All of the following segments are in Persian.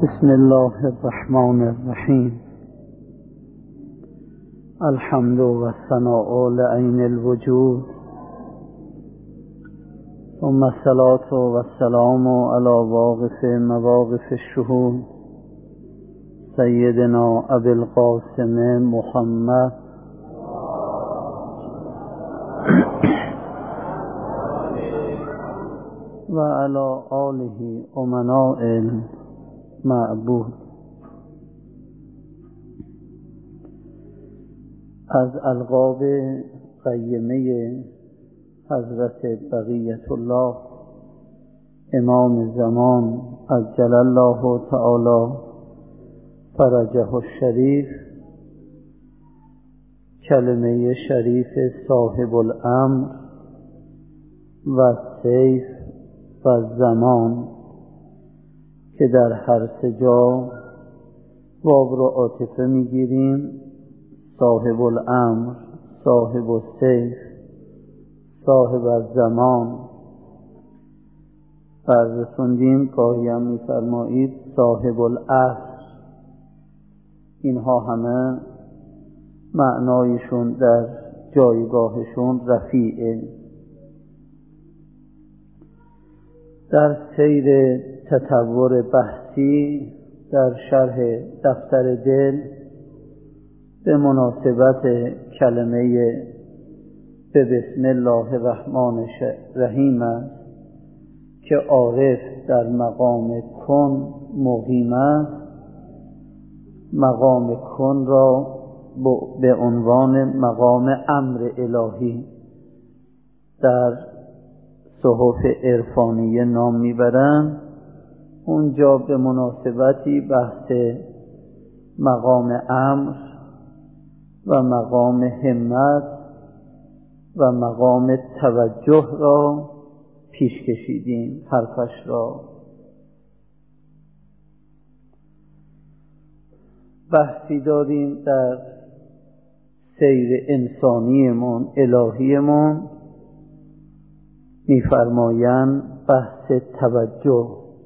بسم الله الرحمن الرحیم. الحمد و الثناء لعین الوجود، ثم الصلاة و السلام علی واقف مواقف الشهود سیدنا ابی القاسم محمد و علی آله امناء المعبود. از القاب قیمه حضرت بقیت الله امام زمان عجل الله تعالی فرجه الشریف، کلمه شریف صاحب الامر و سیف و زمان که در هر سه جا واو رو عاطفه میگیریم: صاحب الامر، صاحب السیف، صاحب الزمان. رسوندیم گاهی هم میفرمایید صاحب العصر. اینها همه معنایشون در جایگاهشون رفیعه. در سیر تطور بحثی در شرح دفتر دل به مناسبت کلمه به بسم الله الرحمن الرحیم است که عارف در مقام کن مقیم است، مقام کن را به عنوان مقام امر الهی در صحف عرفانیه نام میبرند. اونجا به مناسبتی بحث مقام امر و مقام همت و مقام توجه را پیش کشیدیم، حرفش را. بحثی داریم در سیر انسانیمون الهیمون، میفرمایند بحث توجه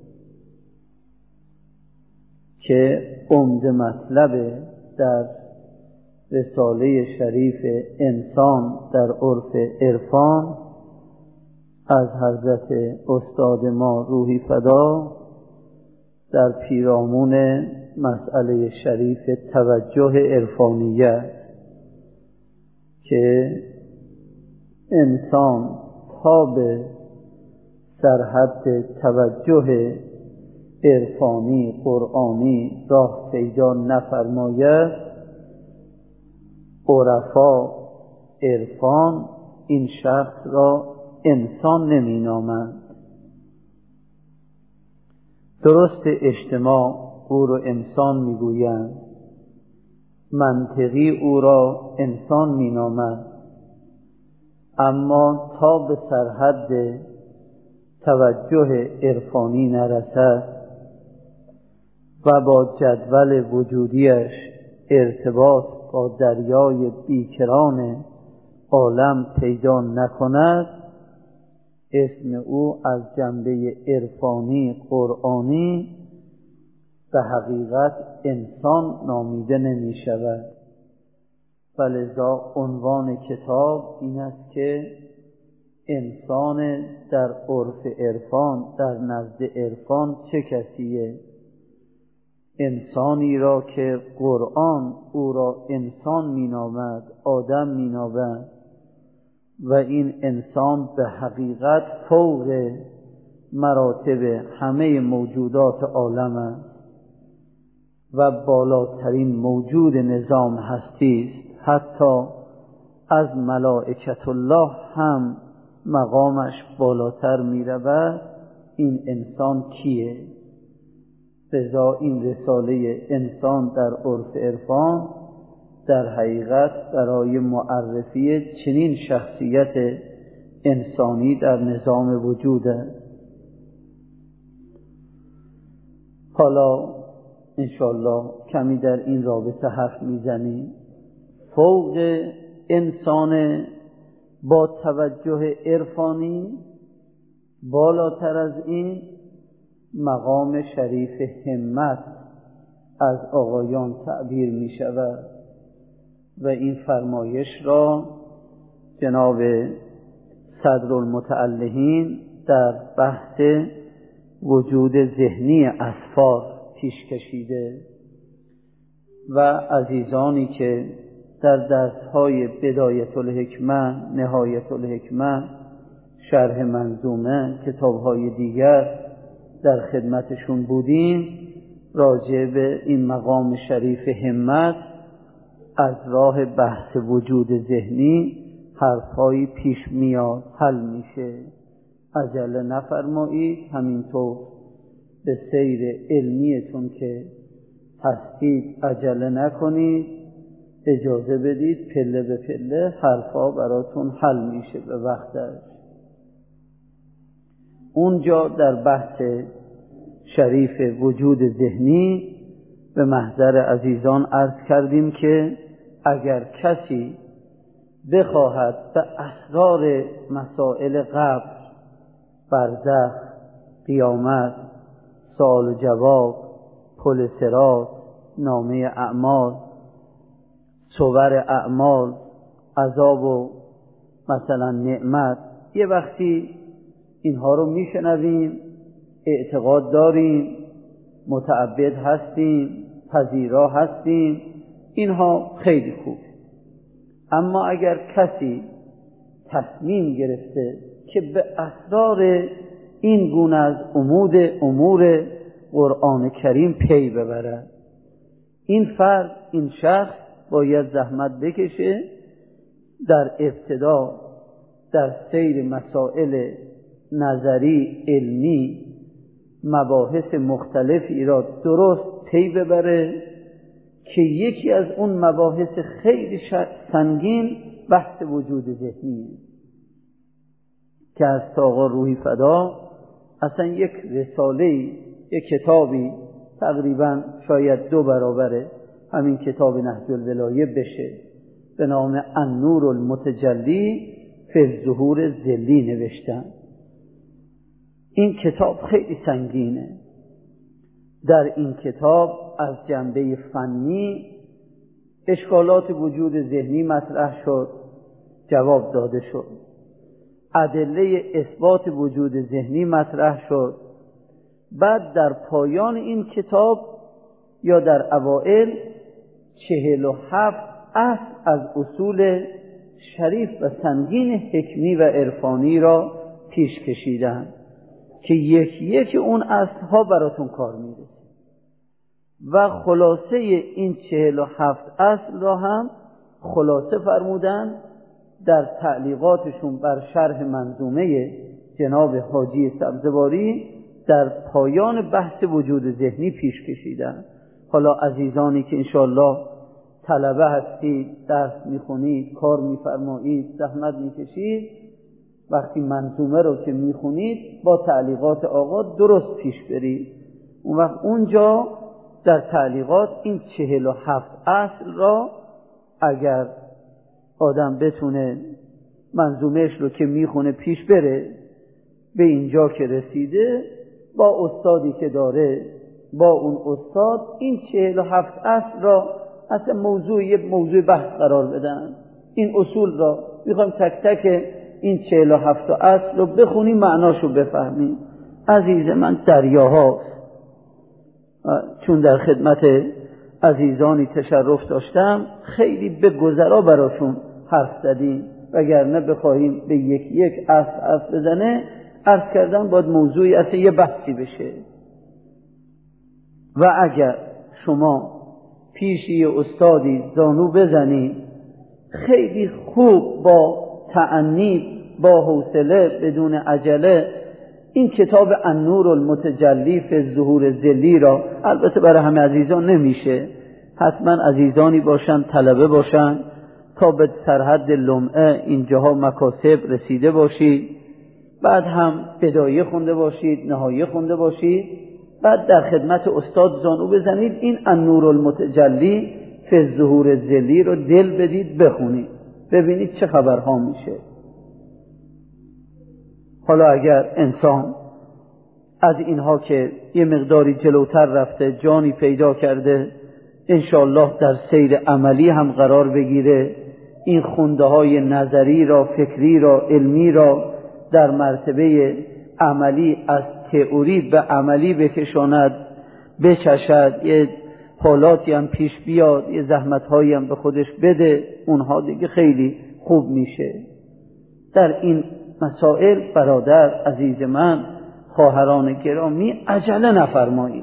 که عمده مطلب در رساله شریف انسان در عرف عرفان از حضرت استاد ما روحی فدا در پیرامون مسئله شریف توجه عرفانیه که انسان تا به سرحد توجه عرفانی قرآنی راه پیدا نفرماید، عرفا عرفان این شخص را انسان نمی نامند. درست اجتماع او را انسان می گویند، منطقی او را انسان می نامند، اما تا به سرحد توجه عرفانی نرسد و با جدول وجودیش ارتباط با دریای بیکران عالم پیدا نکند، اسم او از جنبه عرفانی قرآنی به حقیقت انسان نامیده نمی شود. ولذا عنوان کتاب این است که انسان در عرف عرفان، در نزد عرفان چه کسیه؟ انسانی را که قرآن او را انسان می نامد، آدم می نامد، و این انسان به حقیقت فوق مراتب همه موجودات عالم است و بالاترین موجود نظام هستی است. حتی از ملائکت الله هم مقامش بالاتر می رود. این انسان کیه؟ لذا این رساله انسان در عرف عرفان در حقیقت برای معرفی چنین شخصیت انسانی در نظام وجود است. حالا انشاءالله کمی در این رابطه حرف میزنیم. فوق انسان با توجه عرفانی، بالاتر از این مقام شریف همت از آقایان تعبیر می شود و این فرمایش را جناب صدرالمتعلهین در بحث وجود ذهنی اسفار پیش کشیده و عزیزانی که در درس‌های بدایت الحکمه، نهایت الحکمه، شرح منظومه، کتاب‌های دیگر در خدمتشون بودیم، راجع به این مقام شریف همت از راه بحث وجود ذهنی حرفایی پیش میاد، حل میشه. عجله نفرمایید، همینطور به سیر علمیتون که هستید عجله نکنید، اجازه بدید پله به پله حرفا براتون حل میشه به وقتش. اونجا در بحث شریف وجود ذهنی به محضر عزیزان عرض کردیم که اگر کسی بخواهد به اسرار مسائل قبر، برزخ، قیامت، سوال و جواب، پل صراط، نامه اعمال، صور اعمال، عذاب و مثلا نعمت، یه وقتی اینها رو میشنویم، اعتقاد داریم، متعبد هستیم، پذیرا هستیم، اینها خیلی خوب. اما اگر کسی تصمیم گرفته که به اسرار این گونه از امور قرآن کریم پی ببرد، این فرد، این شخص باید زحمت بکشه، در ابتدا در سیر مسائل نظری علمی مباحث مختلفی را درست پی ببره که یکی از اون مباحث خیلی سنگین بحث وجود ذهنیه که از آقا روحی فدا اصلا یک رساله، یک کتابی تقریبا شاید 2 برابر همین کتاب نهج الولایه بشه، به نام النور المتجلی فی الظهور الظلی نوشتن. این کتاب خیلی سنگینه. در این کتاب از جنبه فنی اشکالات وجود ذهنی مطرح شد، جواب داده شد. ادله اثبات وجود ذهنی مطرح شد. بعد در پایان این کتاب یا در اوائل 47 اصل از اصول شریف و سنگین حکمی و عرفانی را پیش کشیدن که یک اون اصلها براتون کار میده و خلاصه این 47 اصل را هم خلاصه فرمودن در تعلیقاتشون بر شرح منظومه جناب حاجی سبزواری در پایان بحث وجود ذهنی پیش کشیدن. حالا عزیزانی که انشاءالله طلبه هستید، درس میخونید، کار میفرمایید، زحمت میکشید، وقتی منظومه رو که میخونید با تعلیقات آقا درست پیش برید. اون وقت اونجا در تعلیقات این 47 اصل را اگر آدم بتونه منظومهش رو که میخونه پیش بره، به اینجا که رسیده با استادی که داره، با اون استاد این 47 اصل را اصلا یک موضوع بحث قرار بدن. این اصول را میخوایم تک تک این 47 اصل رو بخونیم، معناشو بفهمیم. عزیز من دریاهاست. چون در خدمت عزیزانی تشرف داشتم خیلی به گذرا براشون حرف زدیم، وگرنه بخواهیم به یک اصل حرف بزنه، عرض کردم باید موضوعی اصلا یه بحثی بشه. و اگر شما پیشی استادی زانو بزنید، خیلی خوب با تأنی، با حوصله، بدون عجله این کتاب النور المتجلی فی الظهور الظلی را، البته برای همه عزیزان نمیشه، حتما عزیزانی باشن، طلبه باشن، تا به سرحد لمعه اینجاها مکاسب رسیده باشید، بعد هم بدایه خونده باشید، نهایه خونده باشید، بعد در خدمت استاد زانو بزنید، این النور المتجلی فی الظهور الظلی رو دل بدید بخونید، ببینید چه خبرها میشه. حالا اگر انسان از اینها که یه مقداری جلوتر رفته، جانی پیدا کرده، انشاءالله در سیر عملی هم قرار بگیره، این خونده های نظری را، فکری را، علمی را در مرتبه عملی از تئوری به عملی بکشاند، بچشد، یه حالاتی هم پیش بیاد، یه زحمت‌هایی هم به خودش بده، اونها دیگه خیلی خوب میشه. در این مسائل برادر عزیز من، خواهران گرامی، عجله نفرمایید.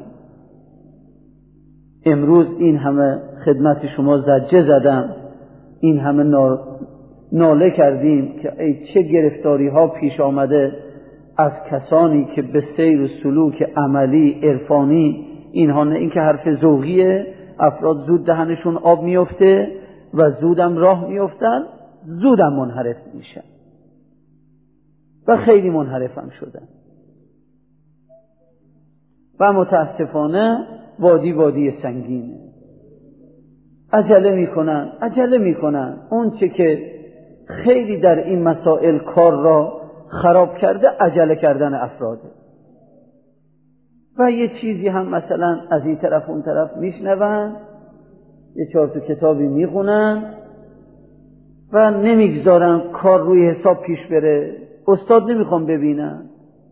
امروز این همه خدمت شما زجه زدم، این همه ناله کردیم که ای چه گرفتاری ها پیش آمده از کسانی که به سیر و سلوک عملی عرفانی اینها، نه اینکه حرف ذوقیه، افراد زود دهنشون آب میفته و زودم راه میفتن، زودم منحرف میشن و خیلی منحرفم شدن و متاسفانه وادی سنگینه. عجله میکنن اون چه که خیلی در این مسائل کار را خراب کرده، عجله کردن افراده. و یه چیزی هم مثلا از این طرف اون طرف میشنون، یه 4 تا کتابی میخونن و نمیگذارن کار روی حساب پیش بره، استاد نمیخوام ببینن.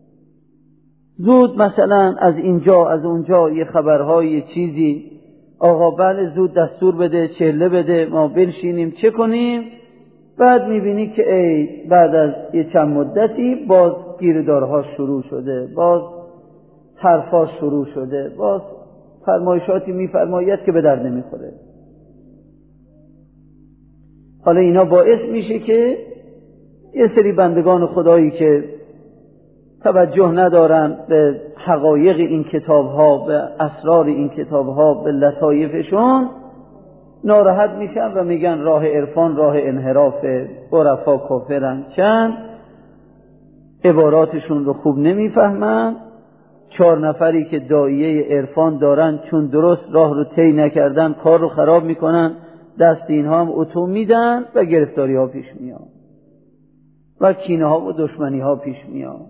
زود مثلا از اینجا از اونجا یه خبرهای، یه چیزی، آقا بله زود دستور بده، چله بده، ما بنشینیم چه کنیم. بعد میبینی که ای بعد از یه چند مدتی باز گیردارها شروع شده، باز حرفا شروع شده، باز فرمایشاتی میفرماید که به درد نمیخوره. حالا اینا باعث میشه که یه سری بندگان خدایی که توجه ندارن به حقایق این کتاب‌ها، به اسرار این کتاب‌ها، به لطایفشون، ناراحت میشن و میگن راه عرفان راه انحراف، عرفا کافرن. چند عباراتشون رو خوب نمیفهمن. 4 نفری که داعیه عرفان دارن، چون درست راه رو طی نکردن کار رو خراب میکنن، دست اینها هم اتو میدن و گرفتاری ها پیش میاد و کینه ها و دشمنی ها پیش میاد.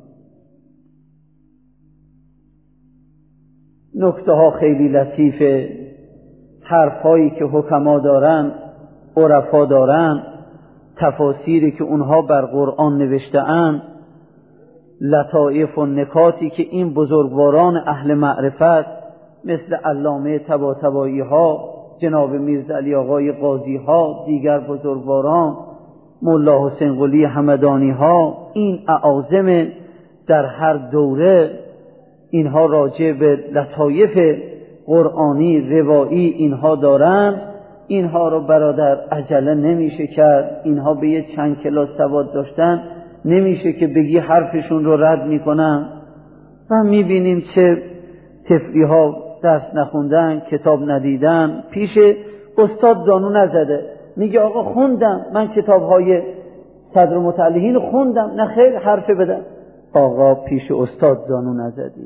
نکته ها خیلی لطیفه، حرف هایی که حکما دارن، عرفا دارن، تفاسیری که اونها بر قرآن نوشته‌اند، لطائف و نکاتی که این بزرگواران اهل معرفت مثل علامه طباطبایی ها، جناب میرزا علی آقای قاضی ها، دیگر بزرگواران، مولا حسین قلی همدانی ها، این اعاظم در هر دوره اینها راجع به لطایف قرآنی روایی اینها دارن. اینها رو برادر عجله نمیشه کرد. اینها به یه چند کلاس سواد داشتن نمیشه که بگی حرفشون رو رد میکنن. و میبینیم چه طفلی ها درس نخوندن، کتاب ندیدن، پیش استاد زانو نزده، میگه آقا خوندم من کتاب های صدر متعلقین خوندم. نه خیر، حرف بدن. آقا پیش استاد زانو نزدی،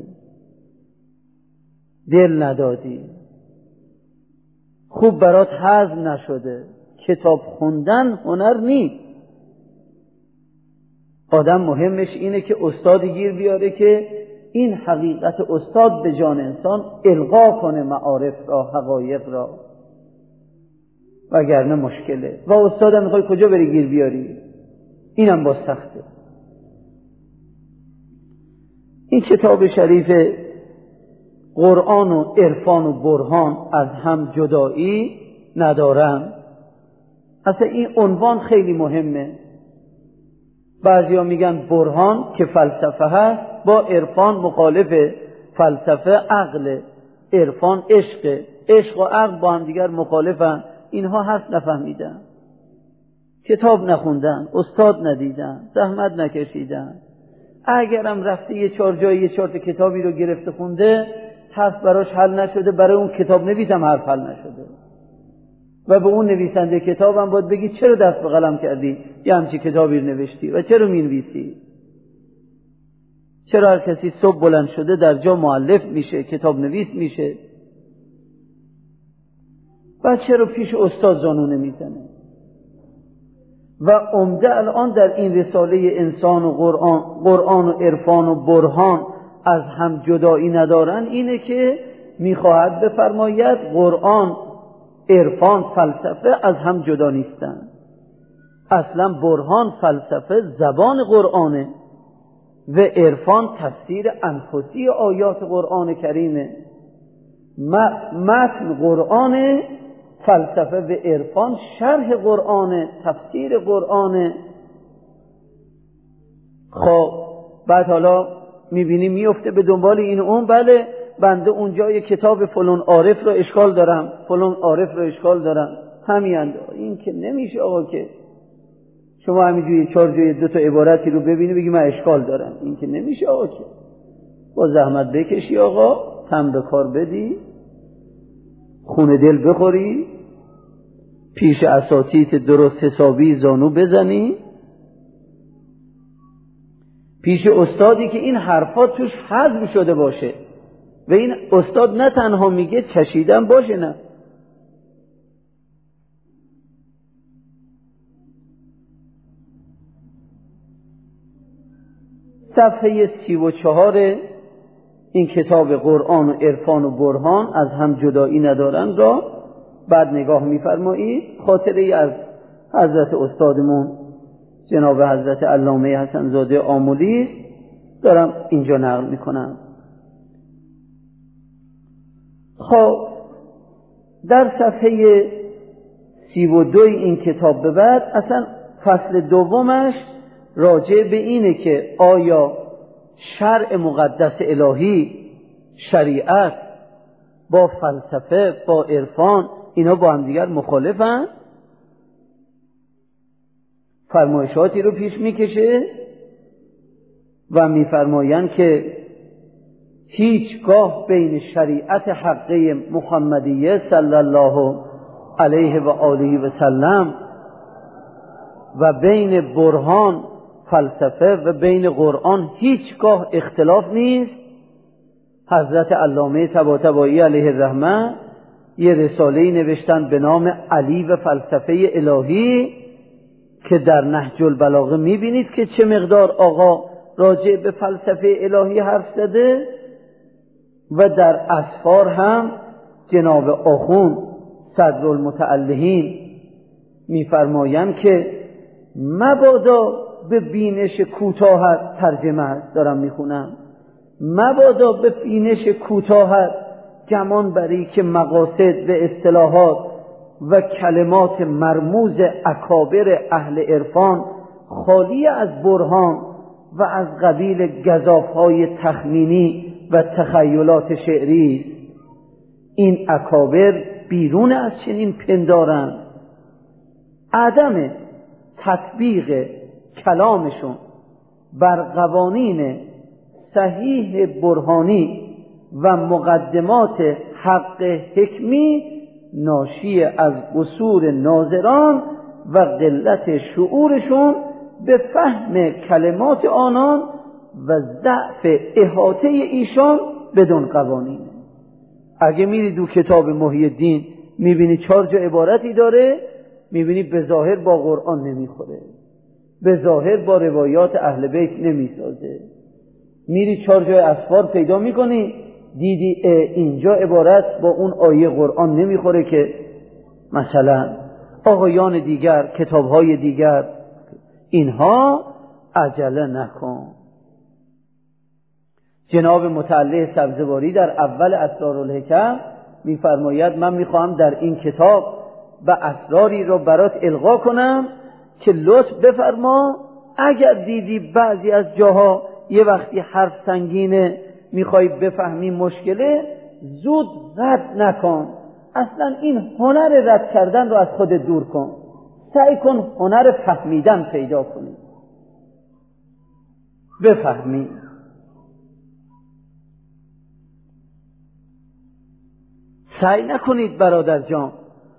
دل ندادی، خوب برات هضم نشده. کتاب خوندن هنر نیست. آدم مهمش اینه که استادی گیر بیاره که این حقیقت استاد به جان انسان القا کنه، معارف را، حقایق را، وگرنه مشکله. و استادم میخوای کجا بری گیر بیاری؟ اینم با سخته. این کتاب شریف قرآن و عرفان و برهان از هم جدایی ندارن. اصلا این عنوان خیلی مهمه. بعضیا میگن برهان که فلسفه هست، با عرفان مخالفه. فلسفه عقل، عرفان عشق، عشق و عقل با هم دیگر مخالفن. اینها حرف نفهمیدن، کتاب نخوندن، استاد ندیدن، زحمت نکشیدن. اگرم رفته یه 4 جایی یه 4 تا کتابی رو گرفته خونده، حرف براش حل نشده، برای اون کتاب نویسم حرف حل نشده. و به اون نویسنده کتابم باید بگی چرا دست به قلم کردی، یه همچی کتابی رو نوشتی و چرا مینویسی؟ چرا هر کسی صبح بلند شده در جا مؤلف میشه، کتاب نویس میشه و چرا پیش استاد زانو نمیزنه؟ و عمده الان در این رساله انسان و قرآن و عرفان و برهان از هم جدایی ندارن اینه که میخواهد بفرماید قرآن، عرفان، فلسفه از هم جدا نیستن. اصلا برهان فلسفه زبان قرآنه و عرفان تفسیر انفسی آیات قرآن کریمه. متن قرآن، فلسفه و عرفان شرح قرآن، تفسیر قرآن. خب بعد حالا میبینی میفته به دنبال این اون، بله بنده اونجا یه کتاب فلان عارف رو اشکال دارم، فلان عارف رو اشکال دارم، همین. این که نمیشه آقا، که شما همینجوری 4 جای 2 تا عبارتی رو ببینی بگی من اشکال دارم، این که نمیشه آقا. که با زحمت بکشی آقا، تن به کار بدی، خون دل بخوری، پیش اساتید درست حسابی زانو بزنی، پیش استادی که این حرفات توش حذف شده باشه و این استاد نه تنها میگه چشیدن باشه، نه. صفحه 34 این کتاب قرآن و عرفان و برهان از هم جدایی ندارند را بعد نگاه می‌فرمایید. خاطره از حضرت استادمون جناب حضرت علامه حسن زاده آملی دارم اینجا نقل میکنم. خب در صفحه 32 این کتاب به بعد اصلا فصل دومش راجع به اینه که آیا شرع مقدس الهی، شریعت با فلسفه، با عرفان، اینا با هم دیگر مخالفن؟ فرمایشاتی رو پیش میکشه و میفرمایند که هیچگاه بین شریعت حقه محمدیه صلی الله علیه و آله و سلم و بین برهان فلسفه و بین قرآن هیچگاه اختلاف نیست. حضرت علامه طباطبایی علیه الرحمه یه رساله‌ای نوشتن به نام علی و فلسفه الهی که در نهج البلاغه میبینید که چه مقدار آقا راجع به فلسفه الهی حرف زده و در اسفار هم جناب آخوند صدرالمتعلهین میفرمایند که مبادا به بینش کوتاهت، ترجمه دارم میخونم، مبادا به بینش کوتاهت گمان بری که مقاصد و اصطلاحات و کلمات مرموز اکابر اهل عرفان خالی از برهان و از قبیل گزافهای تخمینی و تخیلات شعری است. این اکابر بیرون از چنین پندارند. عدم تطبیق کلامشون بر قوانین صحیح برهانی و مقدمات حق حکمی ناشی از قصور ناظران و قلت شعورشون به فهم کلمات آنان و ضعف احاطه ایشان بدون قوانین. اگه میری دو کتاب محی الدین میبینی 4 جا عبارتی داره، میبینی به ظاهر با قرآن نمیخوره، به ظاهر با روایات اهل بیت نمیسازه. میری 4 جای اسفار پیدا میکنی، دیدی اینجا عبارت با اون آیه قرآن نمیخوره که مثلا آقایان دیگر، کتابهای دیگر. اینها عجله نکن. جناب متعلی سبزواری در اول اسرارالحکم میفرماید من میخواهم در این کتاب و اسراری رو برات القا کنم که لطف بفرما اگر دیدی بعضی از جاها یه وقتی حرف سنگینه میخوای بفهمی مشکله، زود رد نکن. اصلا این هنر رد کردن رو از خودت دور کن، سعی کن هنر فهمیدن پیدا کنی، بفهمی. سعی نکنید برادر جان،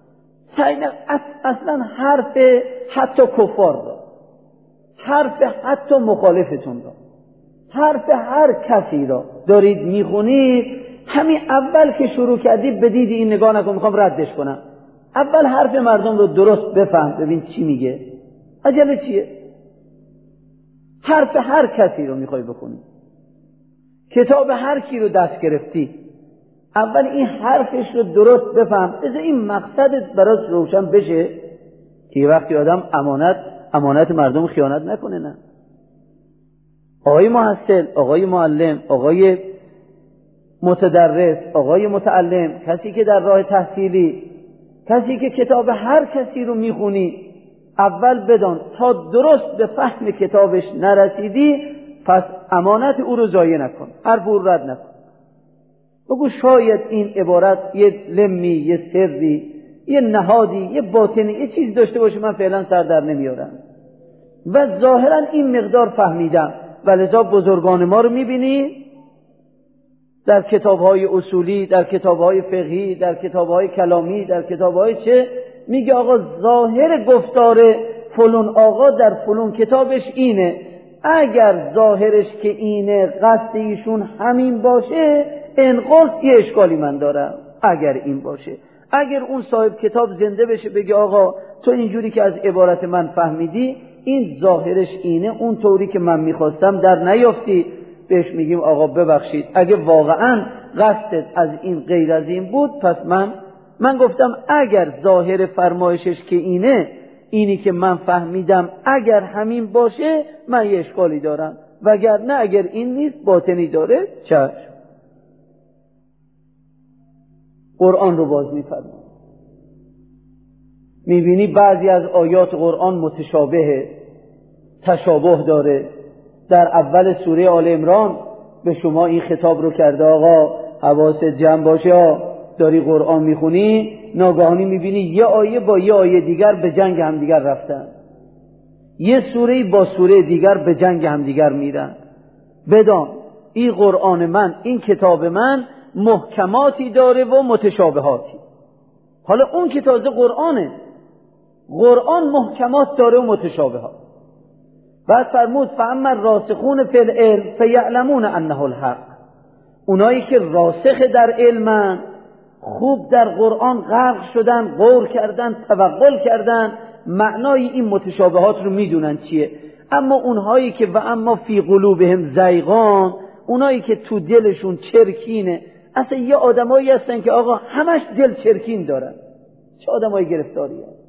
اصلا حرف حتی کفار را، حرف حتی مخالفتون را، حرف هر کسی را دارید میخونید، همین اول که شروع کردید بدید این نگاه نکن میخوام ردش کنم، اول حرف مردم رو درست بفهم، ببین چی میگه، عجله چیه؟ حرف هر کسی رو میخوای بخونی. کتاب هر کی رو دست گرفتی، اول این حرفش رو درست بفهم، بذار این مقصدت برات روشن بشه که یه وقتی آدم امانت مردم خیانت نکنه. نه، آقای محصل، آقای معلم، آقای متدرس، آقای متعلم، کسی که در راه تحصیلی، کسی که کتاب هر کسی رو میخونی، اول بدان تا درست به فهم کتابش نرسیدی، پس امانت او رو ضایع نکن، حرف او رد نکن. بگو شاید این عبارت یه لمی، یه سری، یه نهادی، یه باطنی، یه چیز داشته باشه من فعلا سر در نمیارم و ظاهرا این مقدار فهمیدم. ولذا بزرگان ما رو میبینی در کتاب‌های اصولی، در کتاب‌های فقهی، در کتاب‌های کلامی، در کتاب‌های چه میگه آقا ظاهر گفتار فلان آقا در فلان کتابش اینه، اگر ظاهرش که اینه قصد ایشون همین باشه انقلت یه اشکالی من دارم. اگر این باشه، اگر اون صاحب کتاب زنده بشه بگه آقا تو اینجوری که از عبارت من فهمیدی این ظاهرش اینه، اون طوری که من میخواستم در نیافتی، بهش میگیم آقا ببخشید اگه واقعا قصدت از این غیر از این بود، پس من گفتم اگر ظاهر فرمایشش که اینی که من فهمیدم اگر همین باشه من یه اشکالی دارم، وگرنه اگر این نیست باطنی داره چشم. قرآن رو باز میفرماید، میبینی بعضی از آیات قرآن متشابهه، تشابه داره. در اول سوره آل عمران به شما این خطاب رو کرده آقا حواست جمع باشه، داری قرآن میخونی ناگهانی میبینی یه آیه با یه آیه دیگر به جنگ همدیگر رفتن، یه سوره با سوره دیگر به جنگ همدیگر میرن. بدان این قرآن من، این کتاب من محکماتی داره و متشابهاتی. حالا اون که تازه قرآنه، قرآن محکمات داره و متشابهات. بعد فرمود فاما الراسخون فی العلم فیعلمون انه الحق، اونایی که راسخ در علمن، خوب در قرآن غرق شدن، غور کردن، توغل کردن، معنای این متشابهات رو میدونن چیه. اما اونهایی که و اما فی قلوبهم زیغان، اونایی که تو دلشون چرکینه، اصلا یه آدمایی هستن که آقا همش دل چرکین دارن، چه آدمای گرفتاری هست،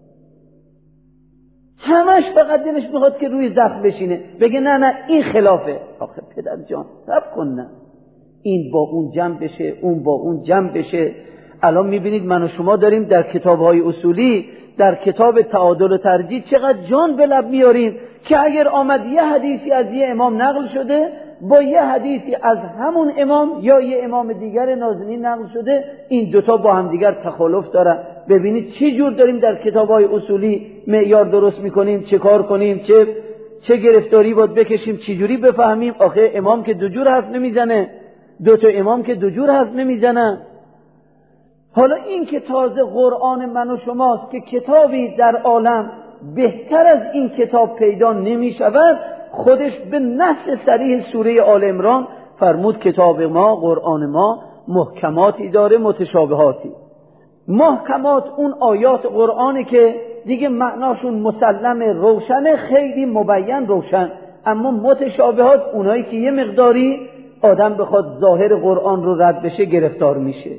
همش فقط دلش میخواد که روی زخم بشینه، بگه نه این خلافه. آخه پدر جان صبر کن، نه این با اون جمع بشه، اون با اون جمع بشه. الان میبینید من و شما داریم در کتاب‌های اصولی، در کتاب تعادل و ترجیح چقدر جان به لب میاریم که اگر آمد یه حدیثی از یه امام نقل شده با یه حدیثی از همون امام یا یه امام دیگر نازنین نقل شده، این دوتا با هم دیگر تخالف دارن. ببینید چی جور داریم در کتاب‌های اصولی معیار درست میکنیم، چه کار کنیم، چه گرفتاری باید بکشیم، چی جوری بفهمیم. آخه امام که دو جور حرف نمیزنه، دو تا امام که دو جور حرف نمیزنن. حالا این که تازه قرآن من و شماست که کتابی در عالم بهتر از این کتاب پیدا نمی شود، خودش به نص صریح سوره آل عمران فرمود کتاب ما، قرآن ما محکماتی داره متشابهاتی. محکمات اون آیات قرآنی که دیگه معناشون مسلم روشن، خیلی مبین روشن، اما متشابهات اونایی که یه مقداری آدم بخواد ظاهر قرآن رو رد بشه گرفتار میشه.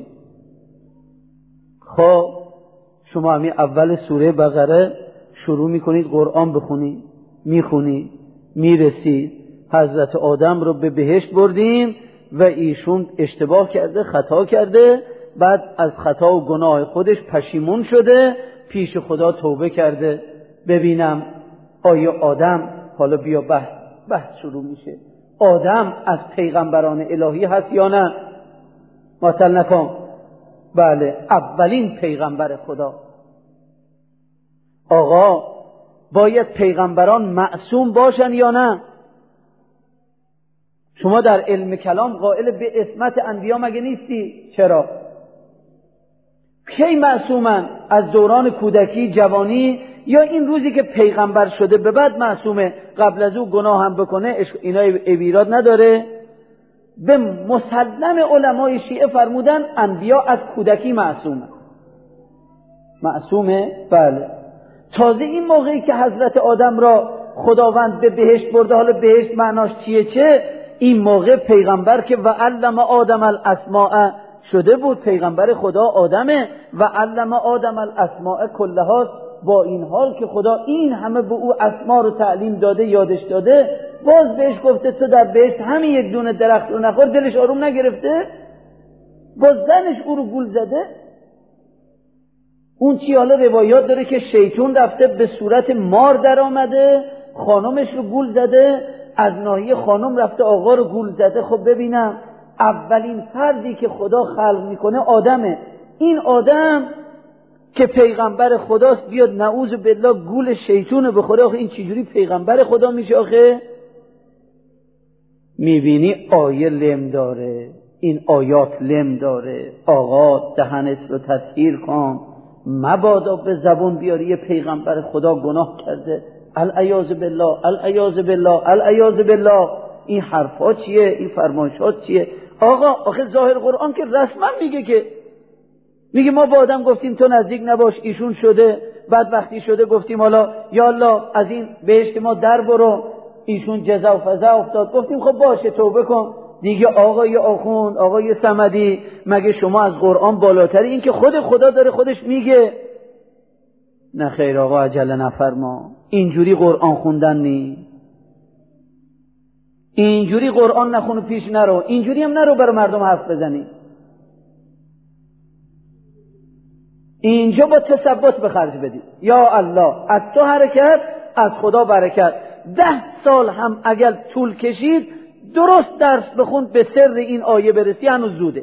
خب شما همین اول سوره بقره شروع میکنید قرآن بخونید، میخونید، میرسید حضرت آدم رو به بهشت بردیم و ایشون اشتباه کرده، خطا کرده، بعد از خطا و گناه خودش پشیمون شده، پیش خدا توبه کرده. ببینم آیا آدم، حالا بیا بحث شروع میشه، آدم از پیغمبران الهی هست یا نه؟ مثلا نکن بله، اولین پیغمبر خدا. آقا باید پیغمبران معصوم باشن یا نه؟ شما در علم کلام قائل به عصمت انبیا مگه نیستی؟ چرا؟ کی معصومن؟ از دوران کودکی، جوانی، یا این روزی که پیغمبر شده به بعد معصومه؟ قبل از او گناه هم بکنه اینا ایراد نداره؟ به مسلم علمای شیعه فرمودن انبیا از کودکی معصومه. بله. تازه این موقعی که حضرت آدم را خداوند به بهشت برده، حالا بهشت معناش چیه؟ این موقع پیغمبر که و علم آدم الاسماء شده بود، پیغمبر خدا آدمه، و علم آدم الاسماء کلها، با این حال که خدا این همه به او اسما رو تعلیم داده، یادش داده، باز بهش گفته تو در بهشت همین یک دونه درخت رو نخور، دلش آروم نگرفته؟ باز زنش او رو گول زده. اون چی؟ حالا روایات داره که شیطان رفته به صورت مار در آمده، خانمش رو گول زده، از ناحیه خانم رفته آقا رو گول زده. خب ببینم، اولین فردی که خدا خلق میکنه آدمه. این آدم که پیغمبر خداست بیاد نعوذ بالله گول شیطون بخوره، آخه این چجوری پیغمبر خدا میشه؟ آخه میبینی آیه لم داره، این آیات لم داره. آقا دهنت رو تطهیر کن، مبادا به زبون بیاری یه پیغمبر خدا گناه کرده، العیاذ بالله العیاذ بالله العیاذ بالله. این حرفا چیه؟ این فرمایشات چیه؟ آقا آخه ظاهر قرآن که رسما میگه که میگه ما با آدم گفتیم تو نزدیک نباش، ایشون شده، بعد وقتی شده گفتیم حالا یا الله از این بهشت ما در برو، ایشون جزا و فضا افتاد، گفتیم خب باشه توبه کن دیگه. آقای آخوند، آقای صمدی، مگه شما از قرآن بالاتری؟ این که خود خدا داره خودش میگه. نه خیر آقا، عجله نفرما، اینجوری قرآن خوندن نی، اینجوری قرآن نخون و پیش نرو، اینجوری هم نرو برای مردم حرف بزنی. اینجا با تثبت به خرج بدی، یا الله از تو حرکت، از خدا برکت. 10 سال هم اگر طول کشید درست درس بخون، به سر این آیه برسی، هنوز زوده.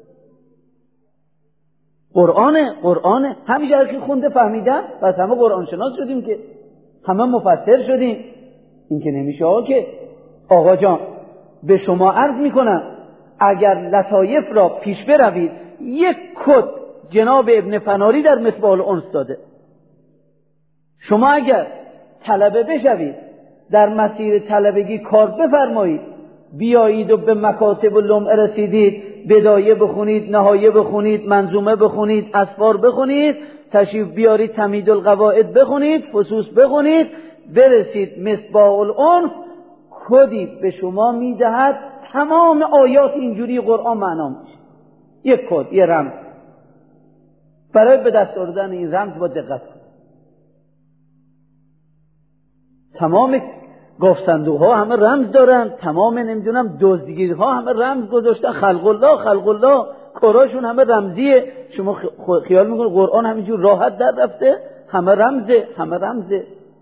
قرآنه همینجا که خونده فهمیدن، پس همه قرآن شناس شدیم که، همه مفسر شدیم. این که نمیشه که. آقا جان به شما عرض میکنم اگر لطایف را پیش بروید، یک کد جناب ابن فناری در مصباح الانس داده. شما اگر طلبه بشوید، در مسیر طلبگی کار بفرمایید، بیایید و به مکاتب و لمعه رسیدید، بدایه بخونید، نهایه بخونید، منظومه بخونید، اسفار بخونید، تشریف بیارید تمهید القواعد بخونید، فصوص بخونید، برسید مصباح الانس، کدی به شما میدهد تمام آیات اینجوری قرآن معنا میشه. یک کد، یک رمز. برای به دست آوردن این رمز با دقت کن. تمام گاف صندوق ها همه رمز دارن، تمام نمیدونم دزدگیر ها همه رمز گذاشتن، خلق الله کاراشون همه رمزیه. شما خیال میکنید قرآن همینجور راحت در رفته؟ همه رمزه.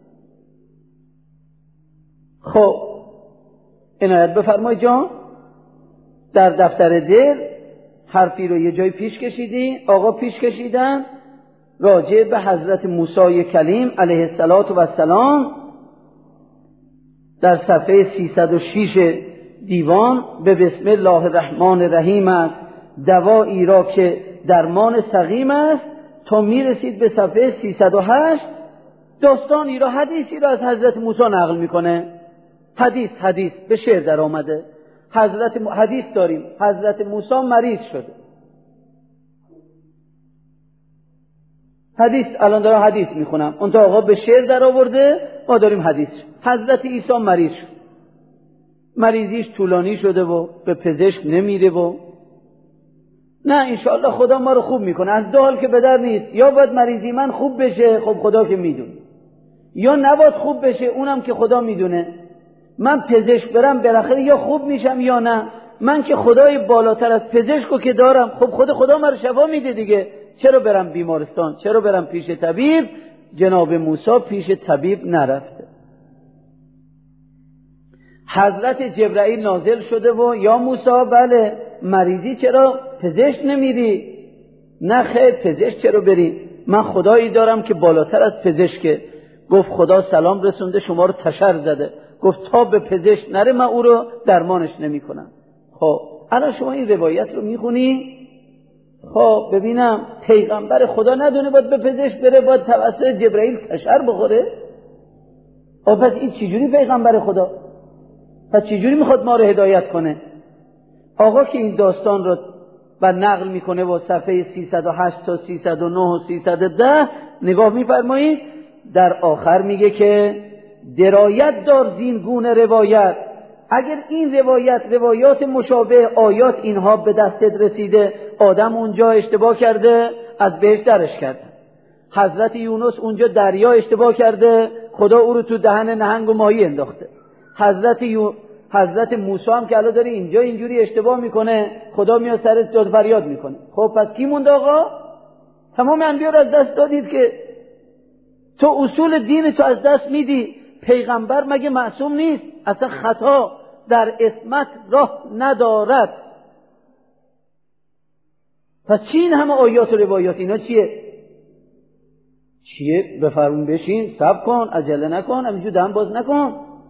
خب عنایت بفرمای جان. در دفتر دل حرفی رو یه جای پیش کشیدی، آقا پیش کشیدن راجع به حضرت موسی کلیم علیه السلام، در صفحه 306 دیوان به بسم الله الرحمن الرحیم است، دوایی را که درمان سقیم است، تا میرسید به صفحه 308 داستانی را، حدیثی را از حضرت موسی نقل میکنه. حدیث به شعر در آمده. حدیث داریم حضرت موسی مریض شده. الان دارم حدیث میخونم، اون تا آقا به شعر در آورده، ما داریم حدیث. حضرت عیسی مریض شد، مریضیش طولانی شده و به پزشک نمیره و نه انشاءالله خدا ما رو خوب میکنه. از دو حال که به در نیست، یا باید مریضی من خوب بشه، خب خدا که میدونه، یا نباید خوب بشه، اونم که خدا میدونه. من پزشک برم بالاخره یا خوب میشم یا نه. من که خدای بالاتر از پزشکو که دارم، خب خدا من رو شفا میده دیگه. چرا برم بیمارستان؟ چرا برم پیش طبیب؟ جناب موسی پیش طبیب نرفته. حضرت جبرائیل نازل شده و یا موسی بله مریضی چرا پزشک نمیری؟ نه خیر پزشک چرا بری؟ من خدایی دارم که بالاتر از پزشکه. گفت خدا سلام رسونده شما رو تشر زده، گفت تا به پزشک نره من او رو درمانش نمی کنم. خب الان شما این روایت رو میخونی، خب ببینم پیغمبر خدا ندونه باید به پزشک بره، باید توسط جبرائیل تشر بخوره؟ پس این چجوری پیغمبر خدا؟ پس چجوری میخواد ما رو هدایت کنه؟ آقا که این داستان رو و نقل میکنه و صفحه 308 تا 309 و 310 نگاه میفرمایید، در آخر میگه که درایت دار زین گونه روایت اگر این روایات مشابه آیات اینها به دستت رسیده، آدم اونجا اشتباه کرده، از بهش درش کرده. حضرت یونس اونجا دریا اشتباه کرده، خدا او رو تو دهن نهنگ و ماهی انداخته. حضرت موسی هم که الان داره اینجا اینجوری اشتباه میکنه، خدا میاد سرش داد فریاد میکنه. خب پس کی مونده آقا؟ تمام انبیا رو از دست دادید که تو اصول دین تو از دست میدی. پیغمبر مگه معصوم نیست؟ اصلا خطا در عصمت راه ندارد. پس چی این همه آیات و روایات اینا چیه؟ بفرمون بشین، صبر کن، عجله نکن، همینجور دم باز نکن.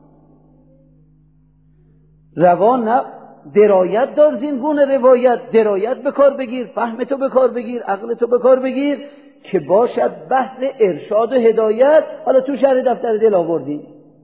درایت دار زین گونه روایت، درایت به کار بگیر، فهم تو به کار بگیر، عقل تو به کار بگیر که باشد بحث ارشاد و هدایت. حالا تو شرح دفتر دل آوردیم.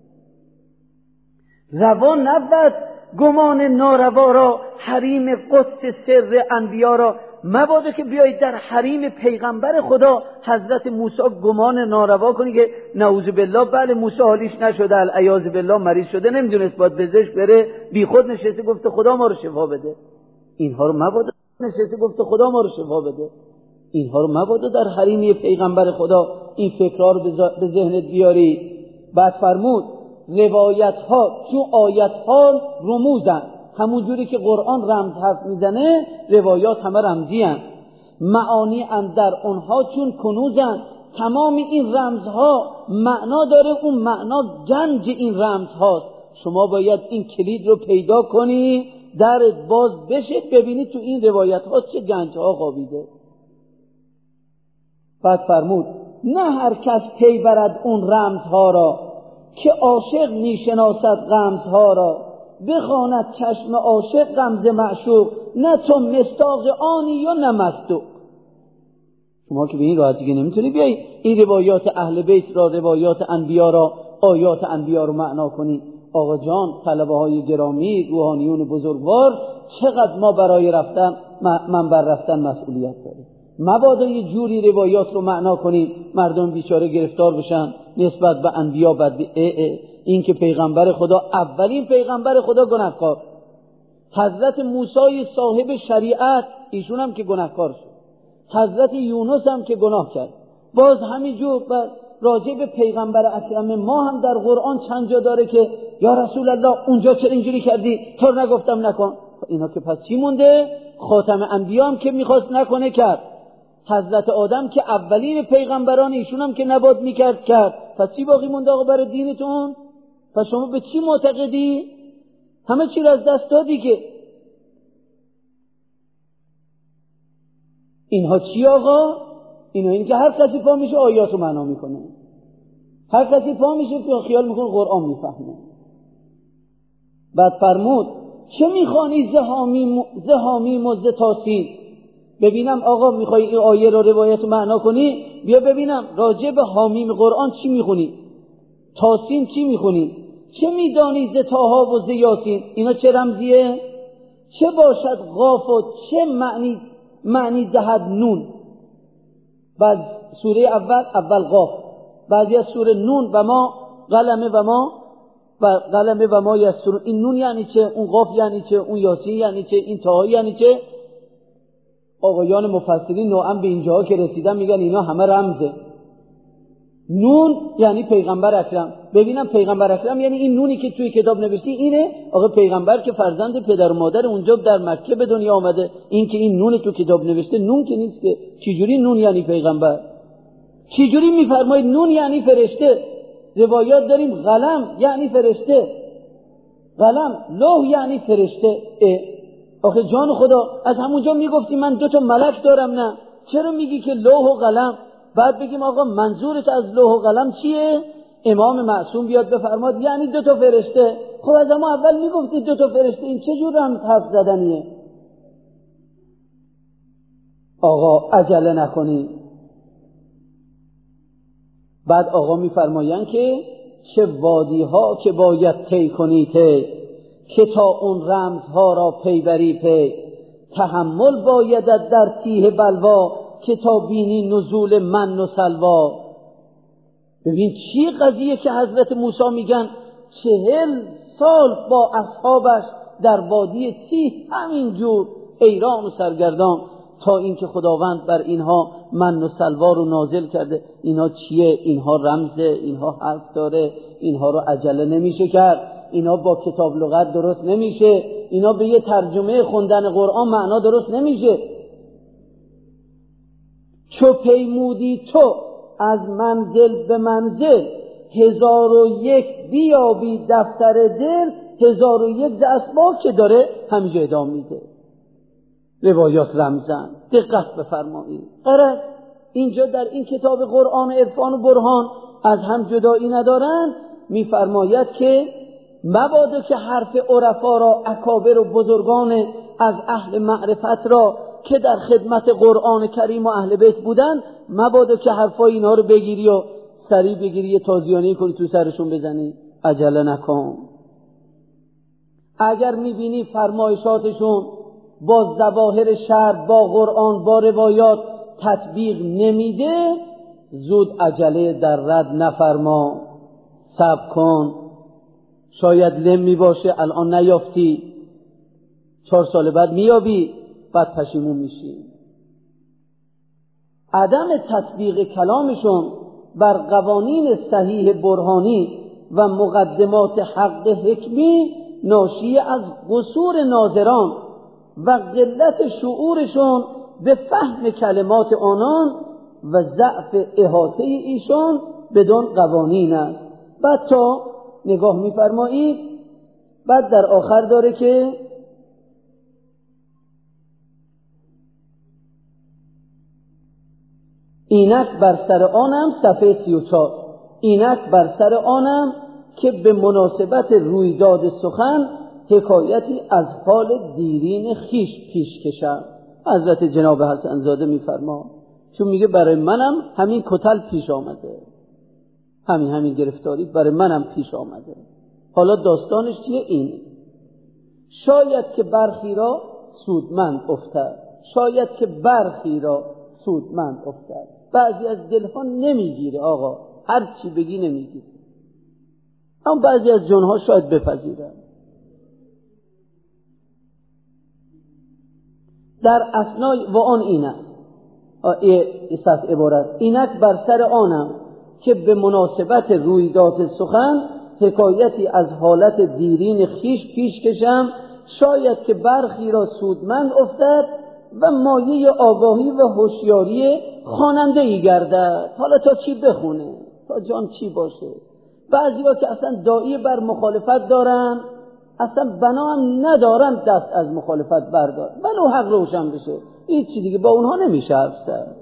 روا نبود گمان ناروا را، حریم قدس سر انبیا را. مبادا که بیایید در حریم پیغمبر خدا حضرت موسی گمان ناروا کنی که نعوذ بالله بله موسی حالیش نشده، العیاذ بالله مریض شده، نمیدونست باید پزشک بره، بی خود نشسته گفته خدا ما رو شفا بده. اینها رو مبادا نشسته گفته خدا ما رو شفا بده. اینها رو مبادا در حریم پیغمبر خدا این فکرها رو به ذهنت بیاری. بعد فرمود روایت ها چون آیت ها رموزن، همون جوری که قرآن رمز حرف میزنه روایات همه رمزی هن. معانی اندر اونها چون کنوزن، تمام این رمزها معنا داره، اون معنا گنج این رمزهاست. شما باید این کلید رو پیدا کنی، درت باز بشه، ببینی تو این روایت ها چه گنج ها خوابیده. بعد فرمود نه هر کس پی برد اون رمزها را، که عاشق میشناسد غمزها را. بخواند چشم عاشق غمز معشوق، نه تو مصداق آنی یا نه مصدوق. شما که به این راحتی که نمیتونی بیایی این روایات اهل بیت را، روایات انبیا را، آیات انبیا رو معنا کنی. آقا جان، طلبه های گرامی، روحانیون بزرگوار، چقدر ما برای منبر رفتن مسئولیت داریم. مبادا یه جوری روایات رو معنا کنیم مردم بیچاره گرفتار بشن نسبت به انبیا. این که پیغمبر خدا، اولین پیغمبر خدا گناهکار، حضرت موسی صاحب شریعت، ایشون هم که گناهکار شد، حضرت یونس هم که گناه کرد. باز همینجور راجع به پیغمبر اکرم ما هم در قرآن چند جا داره که یا رسول الله اونجا چرا اینجوری کردی، تو رو نگفتم نکن. اینا که پس چی مونده؟ خاتم انبیا هم که میخواست نکنه کرد، حضرت آدم که اولین پیغمبران ایشون هم که نباد میکرد کرد. پس چی باقی مونده آقا برای دینتون؟ پس شما به چی معتقدی؟ همه چی رو از دست دادی که. اینها چی آقا؟ این که هر کسی پا میشه آیات رو معنا میکنه، هر کسی پا میشه تو خیال میکنه قرآن میفهمه. بعد فرمود چه میخوانی زهامیم و زتاسین. ببینم آقا میخوای این آیه رو روایت رو معنا کنی، بیا ببینم راجع به حامیم قرآن چی میخونی، تاسین چی میخونی، چه میدانی ز طه و ز یاسین. اینا چه رمزیه؟ چه باشد قاف و چه معنی دهد نون. بعد سوره اول قاف، بعدی از سوره نون و ما قلم و ما یسرون. این نون یعنی چه؟ اون قاف یعنی چه؟ اون یاسین یعنی چه؟ این طه یعنی چه؟ آقایان مفسرین نوعا به اینجاها که رسیدن میگن اینا همه رمزه. نون یعنی پیغمبر اکرم. ببینم پیغمبر اکرم یعنی این نونی که توی کتاب نوشتی اینه؟ آقا پیغمبر که فرزند پدر و مادر اونجا در مکه به دنیا آمده، این که این نون تو کتاب نوشته نون که نیست که. چجوری نون یعنی پیغمبر؟ چجوری میفرمایید نون یعنی فرشته؟ روایات داریم قلم یعنی فرشته، قلم لوح یعنی فرشته. آخه جان خدا، از همونجا میگفتی من 2 ملک دارم، نه چرا میگی که لوح و قلم؟ بعد بگیم آقا منظورت از لوح و قلم چیه؟ امام معصوم بیاد بفرماد یعنی 2 فرشته. خب از اما اول میگفتی 2 فرشته، این چه جور رمز حرف زدنیه؟ آقا عجله نکنی. بعد آقا میفرمایند که چه وادی ها که باید طی کنی طی، که تا اون رمزها را پی بری پی. تحمل بایدت در تیه بلوا، که تا بینی نزول من و سلوا. ببین چی قضیه که حضرت موسی میگن 40 سال با اصحابش در وادی تیه همینجور حیران و سرگردان، تا اینکه خداوند بر اینها من و سلوا رو نازل کرده. اینها چیه؟ اینها رمزه، اینها حرف داره، اینها رو عجله نمیشه کرد، اینا با کتاب لغت درست نمیشه، اینا به یه ترجمه خوندن قرآن معنا درست نمیشه. چو پیمودی تو از منزل به منزل، 1001 بیابی دفتر دل. 1001 اسباب که داره همینجا ادامه میده. روایات رمزن، دقت بفرمایید. غرض اینجا در این کتاب قرآن عرفان و برهان از هم جدایی ندارن. میفرماید که مبادا که حرف عرفا را، اکابر و بزرگان از اهل معرفت را که در خدمت قرآن کریم و اهل بیت بودن، مبادا که حرفای اینها رو بگیری و سریع بگیری یه تازیانه کنی تو سرشون بزنی. عجله نکن. اگر میبینی فرمایشاتشون با ظواهر شرع، با قرآن، با روایات تطبیق نمیده، زود عجله در رد نفرما، صبر کن. شاید لمی باشه الان نیافتی، 4 سال بعد میابی، بعد پشیمون میشی. عدم تطبیق کلامشون بر قوانین صحیح برهانی و مقدمات حق حکمی ناشی از قصور ناظران و قلت شعورشون به فهم کلمات آنان و ضعف احاطه ایشان بدون قوانین است. بعد تا نگاه می‌فرمایید، بعد در آخر داره که اینک بر سر آنم، صفحه 34، اینک بر سر آنم که به مناسبت رویداد سخن حکایتی از حال دیرین خیش پیش کشم. حضرت جناب حسن زاده میفرما، چون میگه برای منم همین کتل پیش آمده، همین گرفتاری برای منم پیش آمده. حالا داستانش چیه؟ این شاید که برخی را سودمند افتد، شاید که برخی را سودمند افتد. بعضی از دلها نمیگیره آقا، هر چی بگی نمیگیره، اما بعضی از جنها شاید بپذیرن. در اثنای و آن این است، سطح عبارت، اینک بر سر آنم که به مناسبت رویداد سخن حکایتی از حالت دیرین خیش پیش کشم، شاید که برخی را سودمند افتد و مایه آگاهی و هوشیاری خواننده ای گردد. حالا تا چی بخونه، تا جان چی باشه. بعضی‌ها که اصلا داعی بر مخالفت دارن، اصلا بنا هم ندارن دست از مخالفت بردار، ولو حق روشن بشه، هیچ چی دیگه با اونها نمیشه حرف زد.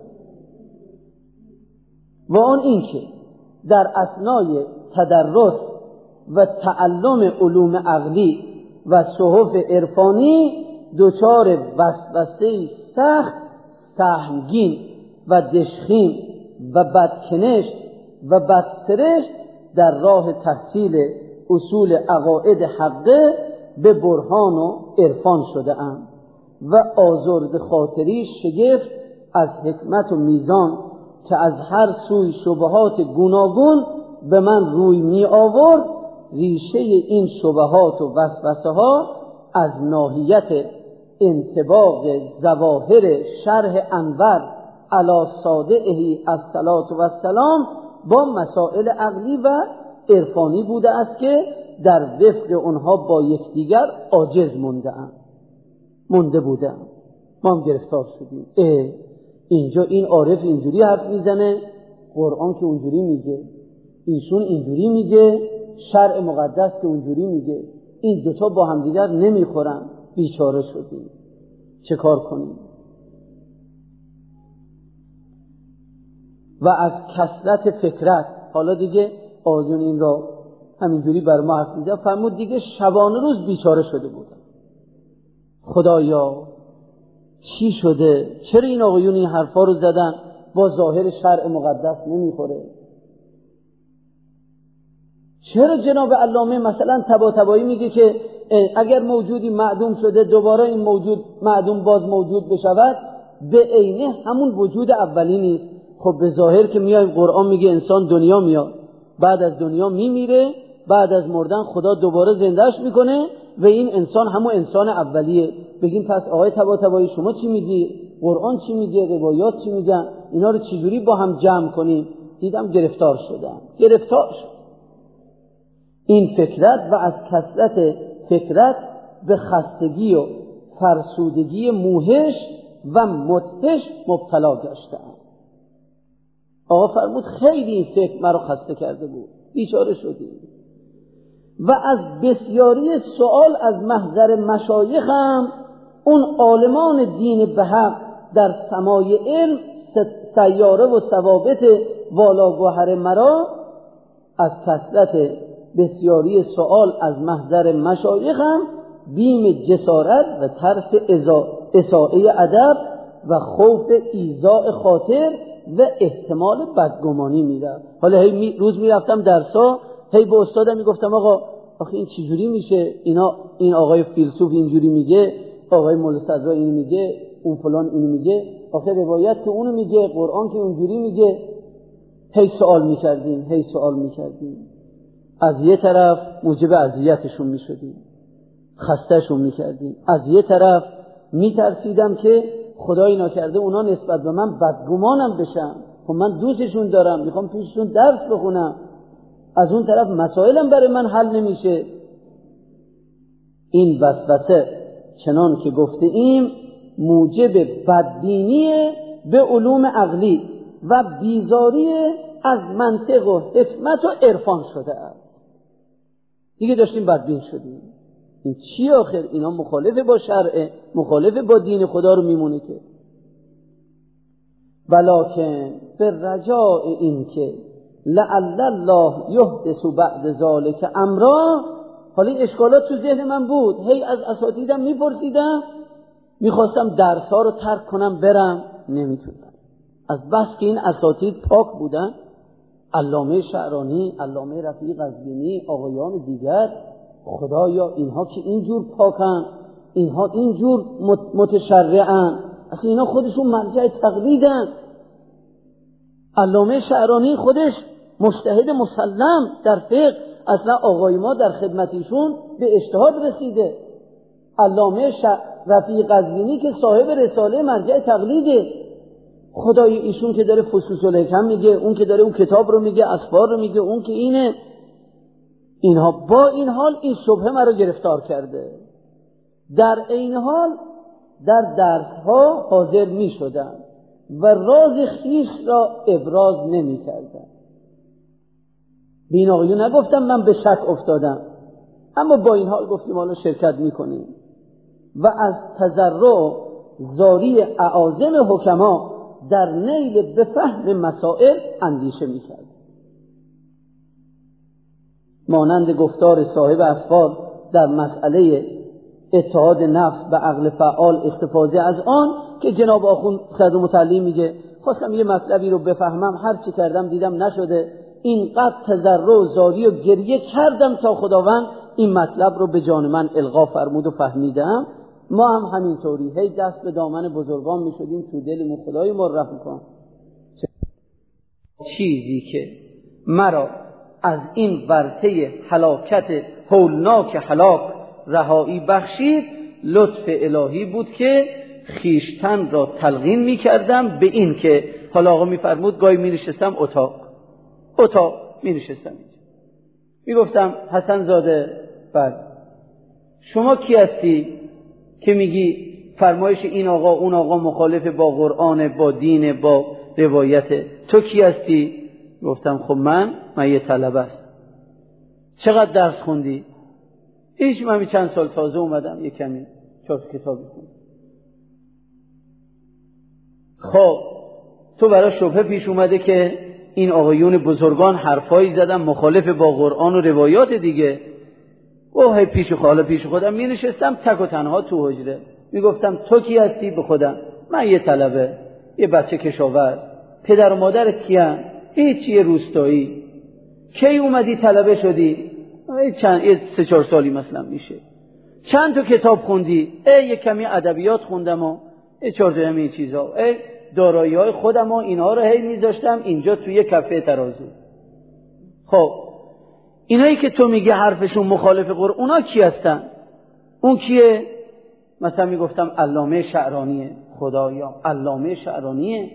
و آن این که در اثنای تدرس و تعلم علوم عقلی و صحف عرفانی دچار وسوسه سخت، سهمگین و دشخیم و بدکنشت و بدسرشت در راه تحصیل اصول عقاید حقه به برهان و عرفان شده ام و آزرد خاطری شگفت از حکمت و میزان که از هر سوی شبهات گوناگون به من روی می آورد. ریشه این شبهات و وسوسه ها از ناحیت انطباق ظواهر شرح انور علی صادعه الصلاة و السلام با مسائل عقلی و عرفانی بوده است که در وفق اونها با یکدیگر عاجز مونده بودن. ما هم گرفتار شدیم. اینجا این عارف اینجوری حرف میزنه، قرآن که اونجوری میگه، ایشون اینجوری میگه، شرع مقدس که اونجوری میگه، این دوتا با همدیگر نمیخورن. بیچاره شدیم، چه کار کنیم؟ و از کثرت فکرت، حالا دیگه آیون این را همینجوری بر ما حرف میزد، فرمود دیگه شبانه روز بیچاره شده بودن. خدایا چی شده؟ چرا این آقایون این حرفا رو زدن؟ با ظاهر شرع مقدس نمیخوره. چرا جناب علامه مثلا طباطبایی میگه که اگر موجودی معدوم شده دوباره این موجود معدوم باز موجود بشود، به عینه همون وجود اولی نیست. خب به ظاهر که میای قرآن میگه انسان دنیا میاد، بعد از دنیا میمیره بعد از مردن خدا دوباره زندهش میکنه و این انسان همون انسان اولیه. بگیم پس آقای طباطبایی شما چی میگی؟ قرآن چی میگه؟ روایات چی میگن؟ اینا رو چجوری با هم جمع کنیم؟ دیدم گرفتار شدم. این فکرت و از کثرت فکرت به خستگی و فرسودگی موحش و مدهش مبتلا گشتم. آقا فرمود خیلی این فکر مرا خسته کرده بود، بیچاره شدیم. و از بسیاری سوال از محضر مشایخم، اون عالمان دین به حق در سمای علم سیاره و ثوابت والا گوهر مرا، از کثرت بسیاری سوال از محضر مشایخم بیم جسارت و ترس اساءه ادب و خوف ایذاء خاطر و احتمال بدگمانی میرفت. حالا روز میرفتم درسا، به استادم میگفتم آقا آخه این چجوری میشه؟ این آقای فیلسوف اینجوری میگه، آقای مولا صدرا اینو میگه، اون فلان اینو میگه، آخه روایت که اونو میگه، قرآن که اونجوری میگه. سوال میکردیم. از یه طرف موجب اذیتشون میشدیم، خستهشون میکردیم، از یه طرف میترسیدم که خدایی ناکرده اونا نسبت به من بدگمانم بشن. خب من دوستشون دارم، میخوام پیششون درس بخونم، از اون طرف مسائلم برای من حل نمیشه. این وسوسه چنان که گفته ایم موجب بدبینی به علوم عقلی و بیزاری از منطق و حکمت و عرفان شده است. دیگه داشتیم بدبین شدیم. این چی آخر؟ اینا مخالف با شرع، مخالف با دین خدا رو میمونه که. ولکن به رجاء این که لعل الله یحدث بعد ذلک امرا. حالا این اشکالات تو ذهن من بود، از اساتیدم میپرسیدم، میخواستم درس‌ها رو ترک کنم برم، نمیتونم. از بس که این اساتید پاک بودن، علامه شعرانی، علامه رفیع قزوینی، آقایان دیگر، خدایا اینها که اینجور پاکن، اینها اینجور متشرعن، اصلا اینا خودشون مرجع تقلیدن. علامه شعرانی خودش مجتهد مسلم در فقه، اصلا آقای ما در خدمتیشون به اجتهاد رسیده. علامه رفیع قزوینی که صاحب رساله مرجع تقلیده، خدای ایشون که داره فصوص الحکم میگه، اون که داره اون کتاب رو میگه، اسفار رو میگه، اون که اینه. اینها با این حال این شبهه مرا گرفتار کرده. در این حال در درس‌ها حاضر میشدم و راز خیش را ابراز نمی‌کردم. به این آقایون نگفتم من به شک افتادم، اما با این حال گفتیم حالا شرکت میکنیم و از تضرع زاری اعاظم حکما در نیل به فهم مسائل اندیشه میکرد. مانند گفتار صاحب اسفار در مسئله اتحاد نفس به عقل فعال استفاده از آن که جناب آخوند صدر متعلی میگه خواستم یه مطلبی رو بفهمم، هر چی کردم دیدم نشده، اینقدر تضرع و زاری و گریه کردم تا خداوند این مطلب رو به جان من القا فرمود و فهمیدم. ما هم همینطوری هی دست به دامن بزرگان میشدیم، تو دلمون خدای ما رحم کن. چیزی که مرا از این ورطه هلاکت هولناک هلاک رهایی بخشید لطف الهی بود که خیشتن را تلقین میکردم به این که حالا آقا میفرمود گاهی مینشستم اتاق مینشستم، میگفتم حسن زاده بعد شما کی هستی که میگی فرمایش این آقا اون آقا مخالف با قرآن، با دین، با روایت؟ تو کی هستی؟ گفتم خب من یه طلبه هستم. چقدر درس خوندی؟ هیچ، من چند سال تازه اومدم، یه کمی 4 کتابی خوندم. خب تو برای شبهه پیش اومده که این آقایون بزرگان حرفایی زدن مخالف با قرآن و روایات دیگه. اوه پیش خودم می نشستم تک و تنها تو حجره، می گفتم تو کی هستی؟ به خودم من یه طلبه، یه بچه کشاورز، پدر و مادرت کیان؟ هیچ، یه روستایی. کی اومدی طلبه شدی؟ چند 3-4 سالی مثلا میشه. چند تا کتاب خوندی؟ یه کمی ادبیات خوندم و 4 تا همین چیزا، دارایی‌های خودم و اینها رو هی میذاشتم اینجا توی کفه ترازو. خب اینایی که تو میگه حرفشون مخالف قرآن، اونا کی هستن؟ اون کیه؟ مثلا میگفتم علامه شعرانیه. خدایا علامه شعرانیه،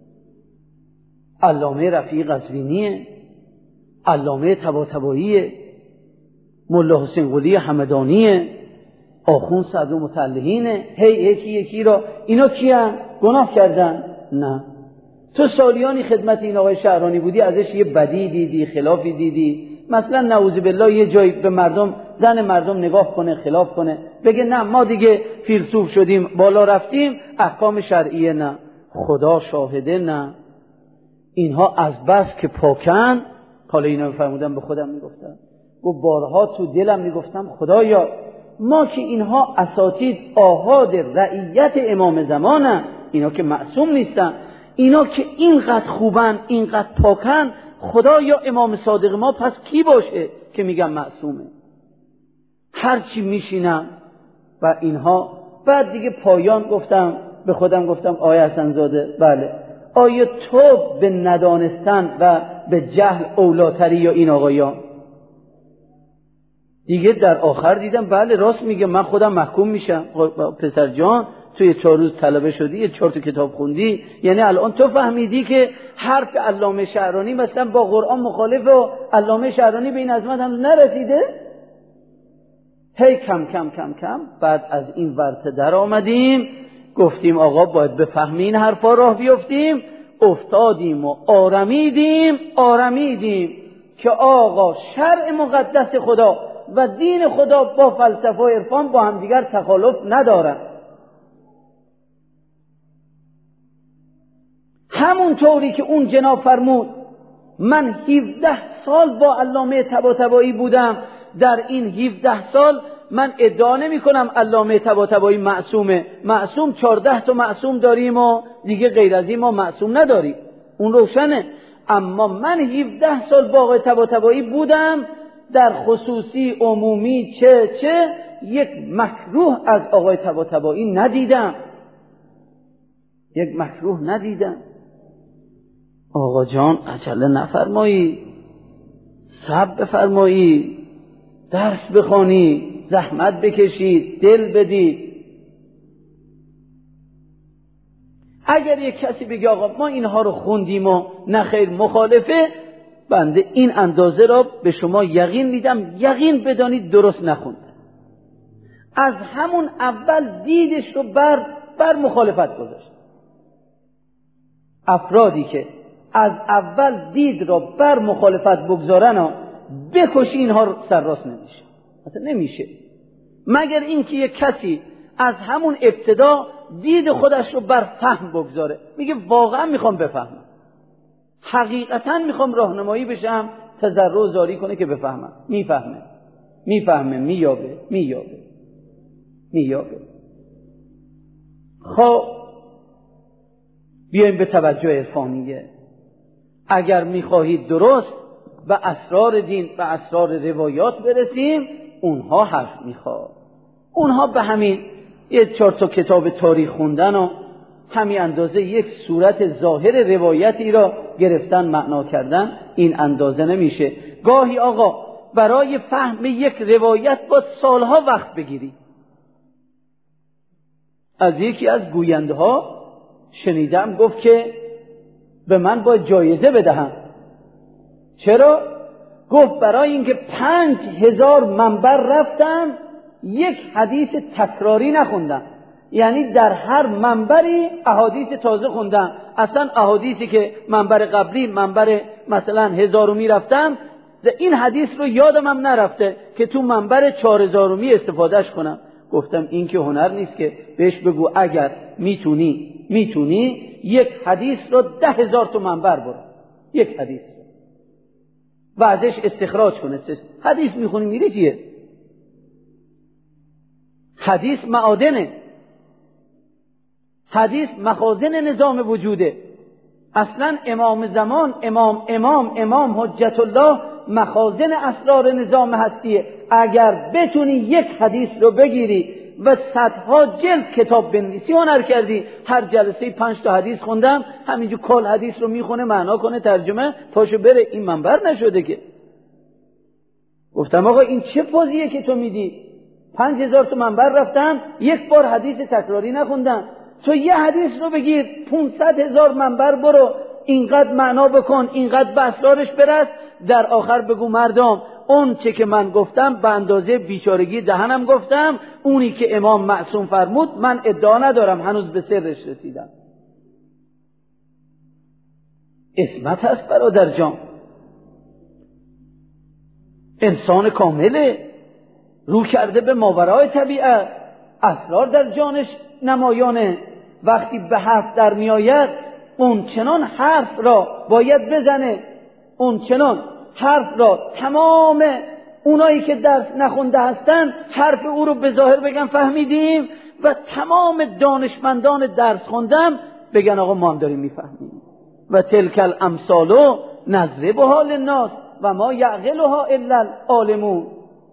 علامه رفیع قزوینیه، علامه طباطباییه، ملا حسین قلی همدانیه، آخوند صدر متعلقینه. یکی یکی را اینا کیان؟ گناه کردن؟ نه. تو سالیانی خدمت این آقای شعرانی بودی، ازش یه بدی دیدی، خلافی دیدی، مثلا نعوذ بالله یه جایی به مردم، زن مردم نگاه کنه خلاف کنه، بگه نه ما دیگه فیلسوف شدیم بالا رفتیم، احکام شرعیه نه. خدا شاهده نه. اینها از بس که پاکن، حالا اینا میفرمودن به خودم میگفتم، و بارها تو دلم میگفتم خدایا ما که اینها اساتید آحاد رعیت امام زمانن، اینا که معصوم نیستن، اینا که اینقدر خوبن اینقدر پاکن، خدایا امام صادق ما پس کی باشه که میگم معصومه؟ هرچی میشینم و اینها. بعد دیگه پایان گفتم به خودم، گفتم آقای حسن زاده، بله آیا تو به ندانستن و به جهل اولاتری یا این آقایان؟ دیگه در آخر دیدم بله راست میگه، من خودم محکوم میشم. پسر جان توی 4 روز طلبه شدی، یه 4 تا کتاب خوندی، یعنی الان تو فهمیدی که حرف علامه شعرانی مثلا با قرآن مخالف و علامه شعرانی به این عظمت هم نرسیده؟ هی کم کم کم کم بعد از این ورطه در آمدیم، گفتیم آقا باید بفهمیم این حرفا راه بیفتیم. افتادیم و آرمیدیم که آقا شرع مقدس خدا و دین خدا با فلسفه و عرفان با همدیگر تخالف ندارن. همون طوری که اون جناب فرمود من 17 سال با علامه طباطبایی بودم، در این 17 سال من ادعا نمی کنم علامه طباطبایی معصومه. معصوم 14 تا معصوم داریم و دیگه غیر از این ما معصوم نداریم، اون روشنه. اما من 17 سال با آقای طباطبایی بودم، در خصوصی عمومی چه یک مکروه از آقای طباطبایی ندیدم، یک مکروه ندیدم. آقا جان عجله نفرمایی، صبر بفرمایی، درس بخوانی، زحمت بکشید، دل بدید. اگر یک کسی بگه آقا ما اینها رو خوندیم و نخیر مخالفه، بنده این اندازه را به شما یقین میدم، یقین بدانید درست نخوند. از همون اول دیدش رو بر مخالفت گذاشت. افرادی که از اول دید را بر مخالفت بگذارن، بکشی اینها رو سرراست نمیشه، مثلا نمیشه، مگر اینکه یک کسی از همون ابتدا دید خودش رو بر فهم بگذاره، میگه واقعا میخوام بفهمم، حقیقتا میخوام راهنمایی بشم، تضرع و زاری کنه که بفهمم. میفهمه میابه. خب بیایم به توجه عرفانیه. اگر میخواهید درست و اسرار دین و اسرار روایات برسیم، اونها حرف میخواد. اونها به همین 4 تا کتاب تاریخ خوندن و همین اندازه یک صورت ظاهر روایتی را گرفتن معنا کردن، این اندازه نمیشه. گاهی آقا برای فهم یک روایت با سالها وقت بگیری. از یکی از گوینده ها شنیدم گفت که به من باید جایزه بدهم. چرا؟ گفت برای اینکه 5000 منبر رفتم، یک حدیث تکراری نخوندم، یعنی در هر منبری احادیث تازه خوندم. اصلا احادیثی که منبر قبلی، منبر مثلا 1000 رفتم، این حدیث رو یادم هم نرفته که تو منبر 4000 استفادهش کنم. گفتم این که هنر نیست که، بهش بگو اگر میتونی یک حدیث رو 10,000 تو منبر برو، یک حدیث و ازش استخراج کنه. حدیث میخونی میری چیه؟ حدیث معادنه، حدیث مخازن نظام وجوده. اصلا امام زمان، امام حجت الله مخازن اسرار نظام هستیه. اگر بتونی یک حدیث رو بگیری و صدها جلد کتاب بنویسی، هنر کردی. هر جلسه 5 تا حدیث خوندم، همینجور کل حدیث رو میخونه، معنا کنه، ترجمه، پاشو بره. این منبر نشده که. گفتم آقا این چه پوزیه که تو میدی؟ 5000 تا منبر رفتم، یک بار حدیث تکراری نخوندم. تو یه حدیث رو بگیر 500,000 منبر برو، اینقدر معنا بکن، اینقدر به اسرارش برس، در آخر بگو مردم اون چه که من گفتم به اندازه بیچارگی دهنم گفتم، اونی که امام معصوم فرمود من ادعا ندارم، هنوز به سرش رسیدم. عصمت هست برادر جان، انسان کامله، رو کرده به ماورای طبیعت، اسرار در جانش نمایانه. وقتی به حرف در میآید اون چنان حرف را باید بزنه، اون چنان حرف را تمام اونایی که درس نخونده هستن حرف او رو به ظاهر بگن فهمیدیم، و تمام دانشمندان درس خوندم بگن آقا ما هم داریم میفهمیم. و تلک الامثال نضربها للناس و ما یعقلها الا العالمون.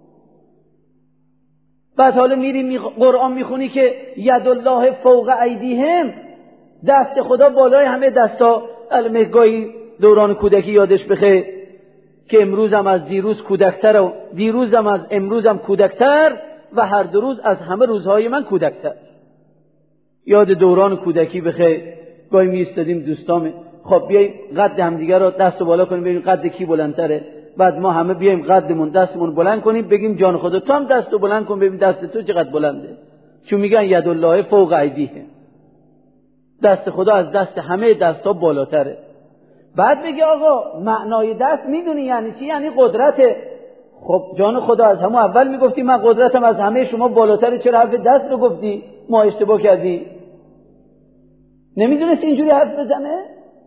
بعد حالا میری قرآن میخونی که ید الله فوق ایدیهم، دست خدا بالای همه دستا. گاهی دوران کودکی یادش بخیر که امروزم از دیروز کودکتر و دیروزم از امروزم کودکتر و هر دو روز از همه روزهای من کودکتر. یاد دوران کودکی بخیر، گاهی میستادیم دوستام، خب بیاییم قد همدیگه رو دست بالا کنیم ببینیم قد کی بلندتره، بعد ما همه بیایم قدمون دستمون بلند کنیم بگیم جان خدا تو هم دستو بلند کن ببین دست تو چقدر بلنده، چون میگن ید الله فوق ایدیهم، دست خدا از دست همه دستا بالاتره. بعد میگه آقا معنای دست میدونی یعنی چی؟ یعنی قدرته. خب جان خدا از همون اول میگفتی من قدرتم از همه شما بالاتره، چرا حرف دست رو گفتی؟ ما اشتباه کردی؟ نمیدونست اینجوری حرف بزنه؟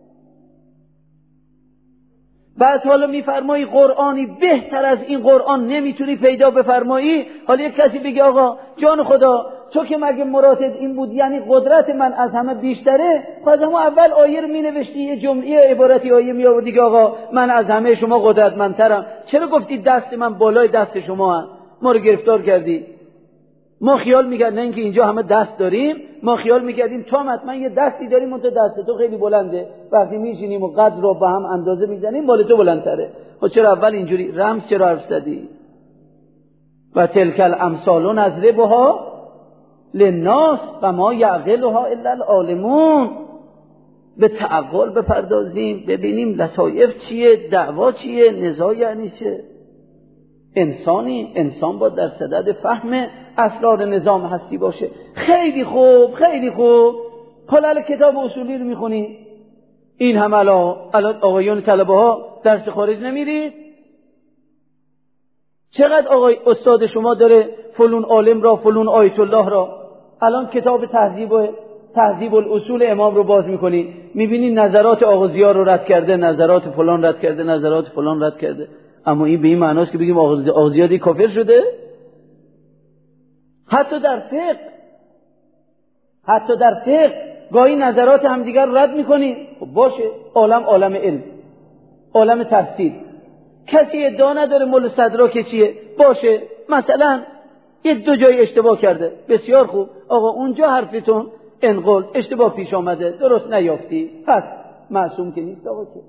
بعد حالا میفرمایی قرآنی بهتر از این قرآن نمیتونی پیدا بفرمایی. حالا یک کسی بگه آقا جان خدا تو که مگه مراتب این بود یعنی قدرت من از همه بیشتره، خب همون اول آیه رو مینوشتی، یه جمله عبارتی آیه می آوردی که آقا من از همه شما قدرتمندترم، چرا گفتی دست من بالای دست شما هم؟ ما رو گرفتار کردی. ما خیال میکردیم اینکه اینجا همه دست داریم، ما خیال میکردیم تو هم حتما یه دستی داریم، اون تو دست تو خیلی بلنده، وقتی میشینیم و قد رو با هم اندازه میزنیم بالا تو بلندتره. خب چرا اول اینجوری رمز چرا حرف زدی؟ و تلک الامثال نضربها للناس و ما یعقلها الا العالمون. به تعقل بپردازیم ببینیم لطایف چیه، دعوا چیه، نزاع یعنی چه. انسان با در صدد فهم اسرار نظام هستی باشه. خیلی خوب خیلی خوب. حالا کتاب اصولی رو میخونی، این هم الان آقایون طلبه ها درس خارج نمیرید؟ چقدر آقای استاد شما داره فلون عالم را فلون آیت الله را، الان کتاب تهذیب الاصول امام رو باز میکنی میبینی نظرات آغازی ها رو رد کرده، نظرات فلان رد کرده، نظرات فلان رد کرده. اما این به این معناست که بگیم آغازی ها کافر شده؟ حتی در فقه گاهی نظرات همدیگر رو رد میکنی. خب باشه، عالم علم، عالم تفسیر، کسی ادعا نداره مول صدراک چیه، باشه مثلا یه دو جای اشتباه کرده، بسیار خوب، آقا اونجا حرفتون انقل اشتباه پیش آمده، درست نیافتی، پس معصوم که نیست آقا. که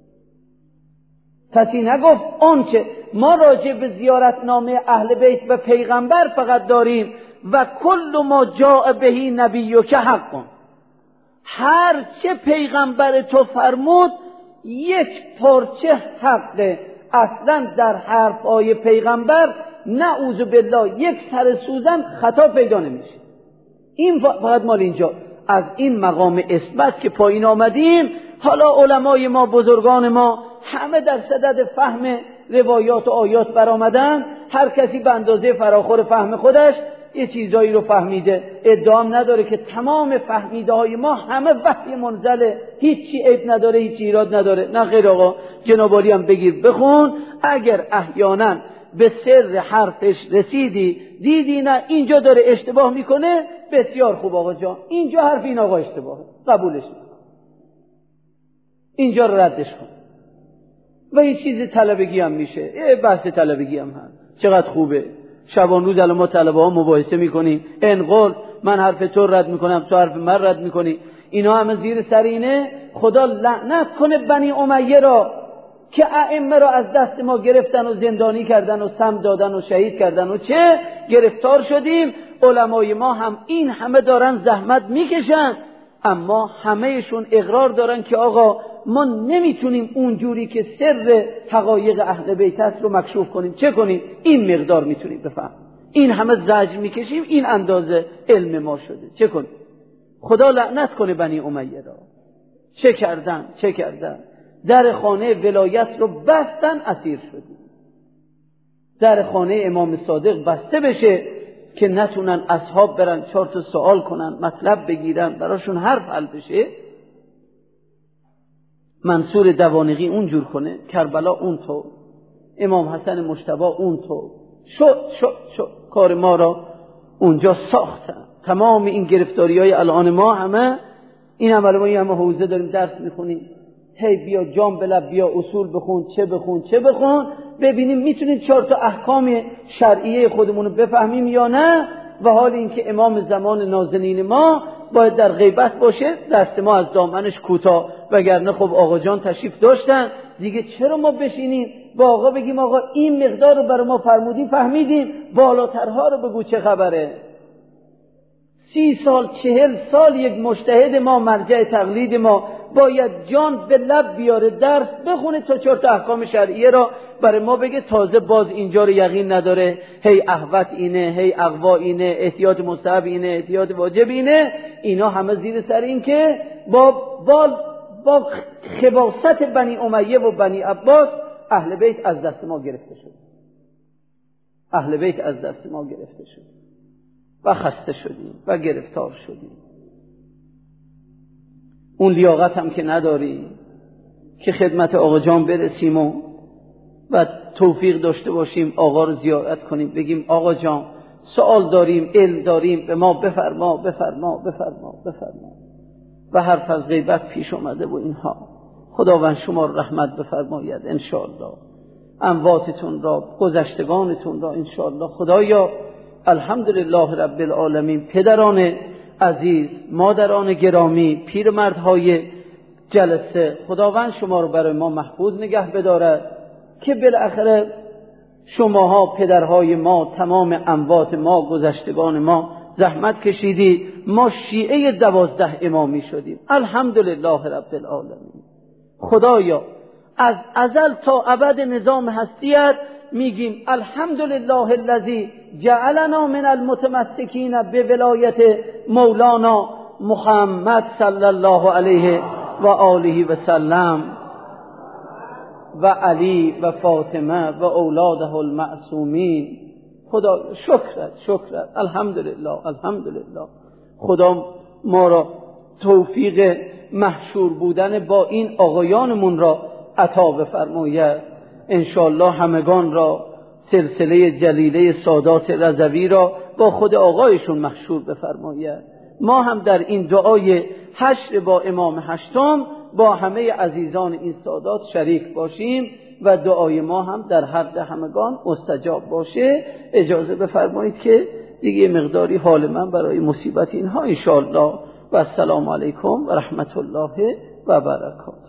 کسی نگفت آنچه ما راجع به زیارتنامه اهل بیت و پیغمبر فقط داریم و کل ما جاء بهی نبیک حق، هر چه پیغمبر تو فرمود یک پارچه حقه. اصلا در حرفهای پیغمبر نعوذ بالله یک سر سوزن خطا پیدا نمیشه. این فقط مال اینجا. از این مقام اثبات که پایین آمدیم، حالا علمای ما بزرگان ما همه در صدد فهم روایات و آیات برآمدن، هر کسی به اندازه فراخور فهم خودش یه چیزایی رو فهمیده. ادعام نداره که تمام فهمیده های ما همه وحی منزله، هیچی عیب نداره، هیچی ایراد نداره. نه خیر آقا، جنابالی هم بگیر بخون، اگر احیانا به سر حرفش رسیدی دیدی نه اینجا داره اشتباه میکنه، بسیار خوب آقا جان، اینجا حرف این آقا اشتباهه، قبولش کن، اینجا رو ردش کن. و این چیز طلبگی هم میشه، بحث طلبگی هم هست، چقدر خوبه. شبان روز الان ما طلبه ها مباحثه میکنیم، انقل من حرف تو رد میکنم، تو حرف من رد میکنی، اینا همه زیر سر اینه. خدا لعنت کنه بنی امیه را که ائمه را از دست ما گرفتن و زندانی کردن و سم دادن و شهید کردن و چه گرفتار شدیم. علمای ما هم این همه دارن زحمت میکشن، اما همهشون اقرار دارن که آقا ما نمیتونیم اونجوری که سر حقایق اهل بیت است رو مکشوف کنیم. چه کنیم؟ این مقدار میتونیم بفهم. این همه زجر میکشیم، این اندازه علم ما شده. چه کنیم؟ خدا لعنت کنه بنی امیه را. چه کردن؟ در خانه ولایت رو بستن، اسیر شدیم. در خانه امام صادق بسته بشه که نتونن اصحاب برن 4 تا سوال کنن، مطلب بگیرن، براشون حرف حل بشه. منصور دوانقی اونجور کنه، کربلا اونطور، امام حسن مجتبی اونطور. شد کار ما را اونجا ساختن. تمام این گرفتاری‌های الان ما همه این عمل، ما همه حوزه داریم درس میخونیم، هی بیا جام بلب، بیا اصول بخون، چه بخون ببینیم میتونیم 4 تا احکام شرعیه خودمون رو بفهمیم یا نه. و حال اینکه امام زمان نازنین ما باید در غیبت باشه، دست ما از دامنش کوتاه، وگرنه خب آقا جان تشریف داشتن دیگه. چرا ما بشینیم با آقا بگیم آقا این مقدار رو برای ما فرمودی فهمیدیم، بالاترها رو بگو چه خبره؟ 30 سال 40 سال یک مجتهد ما، مرجع تقلید ما، باید جان به لب بیاره، درس بخونه تا 4 تا احکام شرعیه را برای ما بگه. تازه باز اینجا رو یقین نداره، هی احوت اینه، هی اغوا اینه، احتیاط مستحب اینه، احتیاط واجب اینه. اینا همه زیر سر این که با خباثت بنی امیه و بنی عباس اهل بیت از دست ما گرفته شد. و خسته شدیم و گرفتار شدیم. اون لیاقت هم که نداریم که خدمت آقا جان برسیم و توفیق داشته باشیم آقا رو زیارت کنیم، بگیم آقا جان سوال داریم، علم داریم، به ما بفرما. و حرف از غیبت پیش اومده و اینها. خداوند شما رو رحمت بفرماید انشاءالله، امواتتون را، گذشتگانتون را انشاءالله. خدایا الحمدلله رب العالمین، پدران عزیز، مادران گرامی، پیرمردهای جلسه، خداوند شما رو برای ما محفوظ نگه بدارد که بالاخره شماها پدرهای ما، تمام اموات ما، گذشتگان ما زحمت کشیدی، ما شیعه 12 امامی شدیم. الحمدلله رب العالمین. خدایا از ازل تا ابد نظام هستیت میگیم الحمدلله الذی جعلنا من المتمسکین بولایت مولانا محمد صلی الله علیه و آله و سلم و علی و فاطمه و اولاده المعصومین. خدا شکرت الحمدلله. خدا ما را توفیق محشور بودن با این آقایانمون را عطا بفرماید. انشاءالله همگان را سلسله جلیله سادات رضوی را با خود آقایشون محشور بفرماید. ما هم در این دعای حشر با امام هشتم با همه عزیزان این سادات شریک باشیم و دعای ما هم در حق همگان مستجاب باشه. اجازه بفرمایید که دیگه مقداری حال من برای مصیبت اینها انشاءالله. و السلام علیکم و رحمت الله و برکاته.